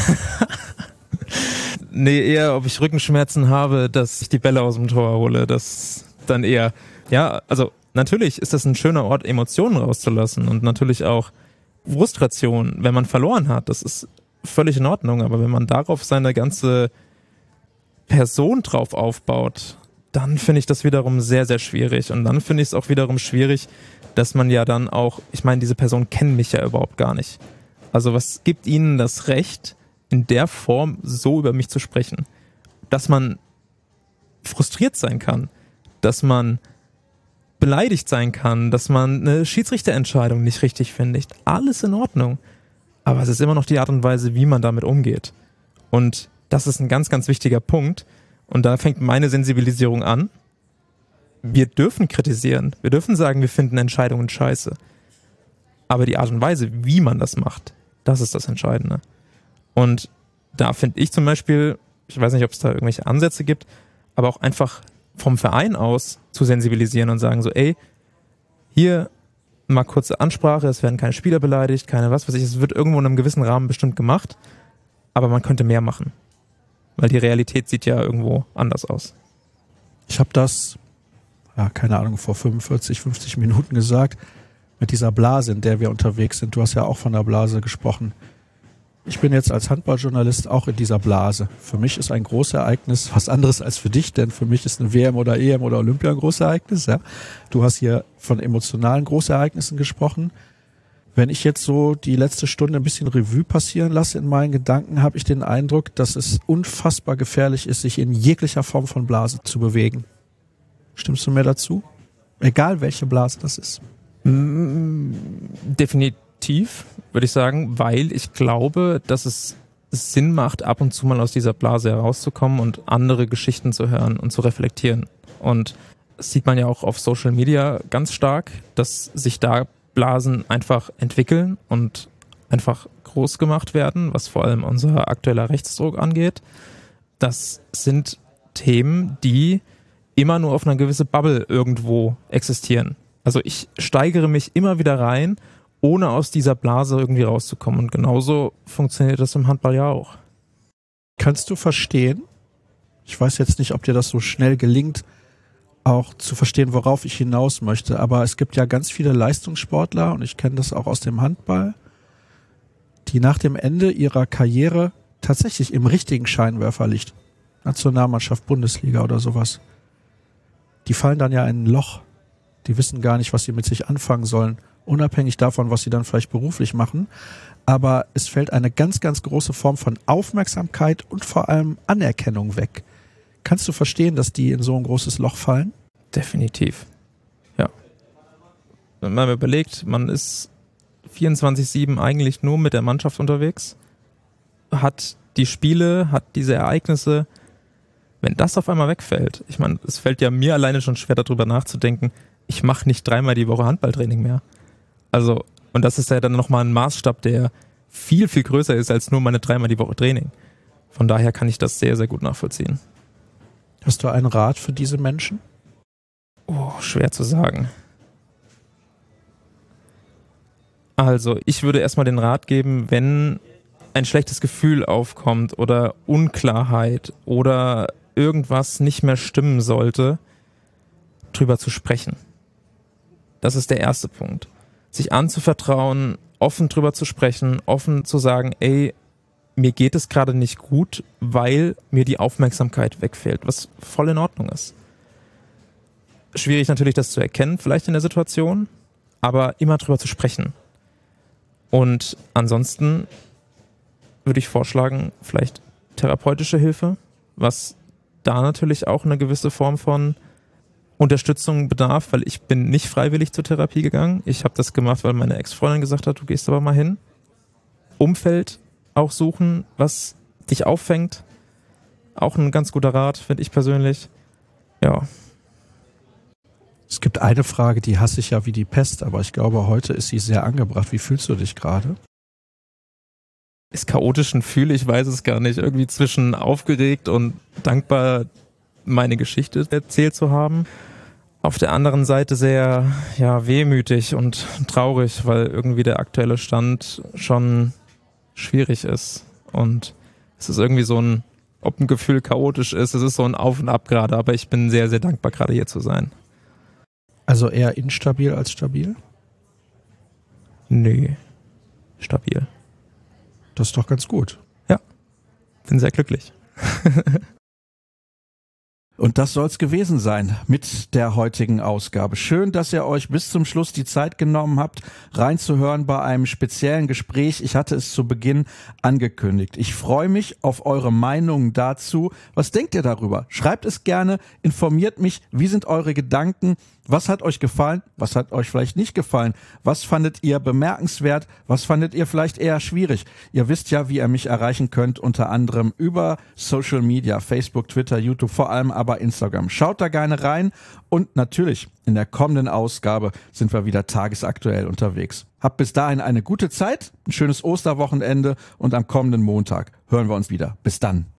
Speaker 3: Nee, eher, ob ich Rückenschmerzen habe, dass ich die Bälle aus dem Tor hole. Das dann eher, ja, also natürlich ist das ein schöner Ort, Emotionen rauszulassen und natürlich auch Frustration, wenn man verloren hat. Das ist völlig in Ordnung, aber wenn man darauf seine ganze Person drauf aufbaut, dann finde ich das wiederum sehr, sehr schwierig. Und dann finde ich es auch wiederum schwierig, dass man ja dann auch, ich meine, diese Personen kennen mich ja überhaupt gar nicht. Also was gibt ihnen das Recht, in der Form so über mich zu sprechen? Dass man frustriert sein kann, dass man beleidigt sein kann, dass man eine Schiedsrichterentscheidung nicht richtig findet. Alles in Ordnung. Aber es ist immer noch die Art und Weise, wie man damit umgeht. Und das ist ein ganz, ganz wichtiger Punkt. Und da fängt meine Sensibilisierung an. Wir dürfen kritisieren. Wir dürfen sagen, wir finden Entscheidungen scheiße. Aber die Art und Weise, wie man das macht, das ist das Entscheidende. Und da finde ich zum Beispiel, ich weiß nicht, ob es da irgendwelche Ansätze gibt, aber auch einfach vom Verein aus zu sensibilisieren und sagen so, ey, hier mal kurze Ansprache, es werden keine Spieler beleidigt, keine was weiß ich, es wird irgendwo in einem gewissen Rahmen bestimmt gemacht, aber man könnte mehr machen. Weil die Realität sieht ja irgendwo anders aus.
Speaker 2: Ich habe das, keine Ahnung, vor 45, 50 Minuten gesagt, mit dieser Blase, in der wir unterwegs sind. Du hast ja auch von der Blase gesprochen. Ich bin jetzt als Handballjournalist auch in dieser Blase. Für mich ist ein Großereignis was anderes als für dich, denn für mich ist eine WM oder EM oder Olympia ein Großereignis. Ja? Du hast hier von emotionalen Großereignissen gesprochen. Wenn ich jetzt so die letzte Stunde ein bisschen Revue passieren lasse in meinen Gedanken, habe ich den Eindruck, dass es unfassbar gefährlich ist, sich in jeglicher Form von Blase zu bewegen. Stimmst du mir dazu? Egal welche Blase das ist.
Speaker 3: Definitiv, würde ich sagen, weil ich glaube, dass es Sinn macht, ab und zu mal aus dieser Blase herauszukommen und andere Geschichten zu hören und zu reflektieren. Und das sieht man ja auch auf Social Media ganz stark, dass sich da Blasen einfach entwickeln und einfach groß gemacht werden, was vor allem unser aktueller Rechtsdruck angeht. Das sind Themen, die immer nur auf einer gewissen Bubble irgendwo existieren. Also ich steigere mich immer wieder rein, ohne aus dieser Blase irgendwie rauszukommen. Und genauso funktioniert das im Handball ja auch.
Speaker 2: Kannst du verstehen, ich weiß jetzt nicht, ob dir das so schnell gelingt, auch zu verstehen, worauf ich hinaus möchte, aber es gibt ja ganz viele Leistungssportler, und ich kenne das auch aus dem Handball, die nach dem Ende ihrer Karriere tatsächlich im richtigen Scheinwerferlicht, Nationalmannschaft, Bundesliga oder sowas, die fallen dann ja in ein Loch. Die wissen gar nicht, was sie mit sich anfangen sollen, unabhängig davon, was sie dann vielleicht beruflich machen. Aber es fällt eine ganz, ganz große Form von Aufmerksamkeit und vor allem Anerkennung weg. Kannst du verstehen, dass die in so ein großes Loch fallen?
Speaker 3: Definitiv. Ja. Wenn man überlegt, man ist 24/7 eigentlich nur mit der Mannschaft unterwegs, hat die Spiele, hat diese Ereignisse. Wenn das auf einmal wegfällt, ich meine, es fällt ja mir alleine schon schwer, darüber nachzudenken, ich mache nicht 3-mal die Woche Handballtraining mehr. Also, und das ist ja dann nochmal ein Maßstab, der viel, viel größer ist als nur meine 3-mal die Woche Training. Von daher kann ich das sehr, sehr gut nachvollziehen.
Speaker 2: Hast du einen Rat für diese Menschen?
Speaker 3: Oh, schwer zu sagen. Also, ich würde erstmal den Rat geben, wenn ein schlechtes Gefühl aufkommt oder Unklarheit oder irgendwas nicht mehr stimmen sollte, drüber zu sprechen. Das ist der erste Punkt. Sich anzuvertrauen, offen drüber zu sprechen, offen zu sagen, ey, mir geht es gerade nicht gut, weil mir die Aufmerksamkeit wegfällt, was voll in Ordnung ist. Schwierig natürlich, das zu erkennen, vielleicht in der Situation, aber immer drüber zu sprechen. Und ansonsten würde ich vorschlagen, vielleicht therapeutische Hilfe, was da natürlich auch eine gewisse Form von Unterstützung bedarf, weil ich bin nicht freiwillig zur Therapie gegangen. Ich habe das gemacht, weil meine Ex-Freundin gesagt hat, du gehst aber mal hin. Umfeld auch suchen, was dich auffängt. Auch ein ganz guter Rat, finde ich persönlich. Ja.
Speaker 2: Es gibt eine Frage, die hasse ich ja wie die Pest, aber ich glaube, heute ist sie sehr angebracht. Wie fühlst du dich gerade?
Speaker 3: Ist chaotisch ein Gefühl, ich weiß es gar nicht. Irgendwie zwischen aufgeregt und dankbar, meine Geschichte erzählt zu haben. Auf der anderen Seite sehr wehmütig und traurig, weil irgendwie der aktuelle Stand schon schwierig ist. Und es ist irgendwie so ein, ob ein Gefühl chaotisch ist, es ist so ein Auf und Ab gerade, aber ich bin sehr, sehr dankbar, gerade hier zu sein.
Speaker 2: Also eher instabil als stabil?
Speaker 3: Nö, stabil.
Speaker 2: Das ist doch ganz gut.
Speaker 3: Ja, bin sehr glücklich.
Speaker 2: Und das soll's gewesen sein mit der heutigen Ausgabe. Schön, dass ihr euch bis zum Schluss die Zeit genommen habt, reinzuhören bei einem speziellen Gespräch. Ich hatte es zu Beginn angekündigt. Ich freue mich auf eure Meinungen dazu. Was denkt ihr darüber? Schreibt es gerne, informiert mich. Wie sind eure Gedanken? Was hat euch gefallen? Was hat euch vielleicht nicht gefallen? Was fandet ihr bemerkenswert? Was fandet ihr vielleicht eher schwierig? Ihr wisst ja, wie ihr mich erreichen könnt, unter anderem über Social Media, Facebook, Twitter, YouTube, vor allem aber Instagram. Schaut da gerne rein und natürlich in der kommenden Ausgabe sind wir wieder tagesaktuell unterwegs. Habt bis dahin eine gute Zeit, ein schönes Osterwochenende und am kommenden Montag hören wir uns wieder. Bis dann.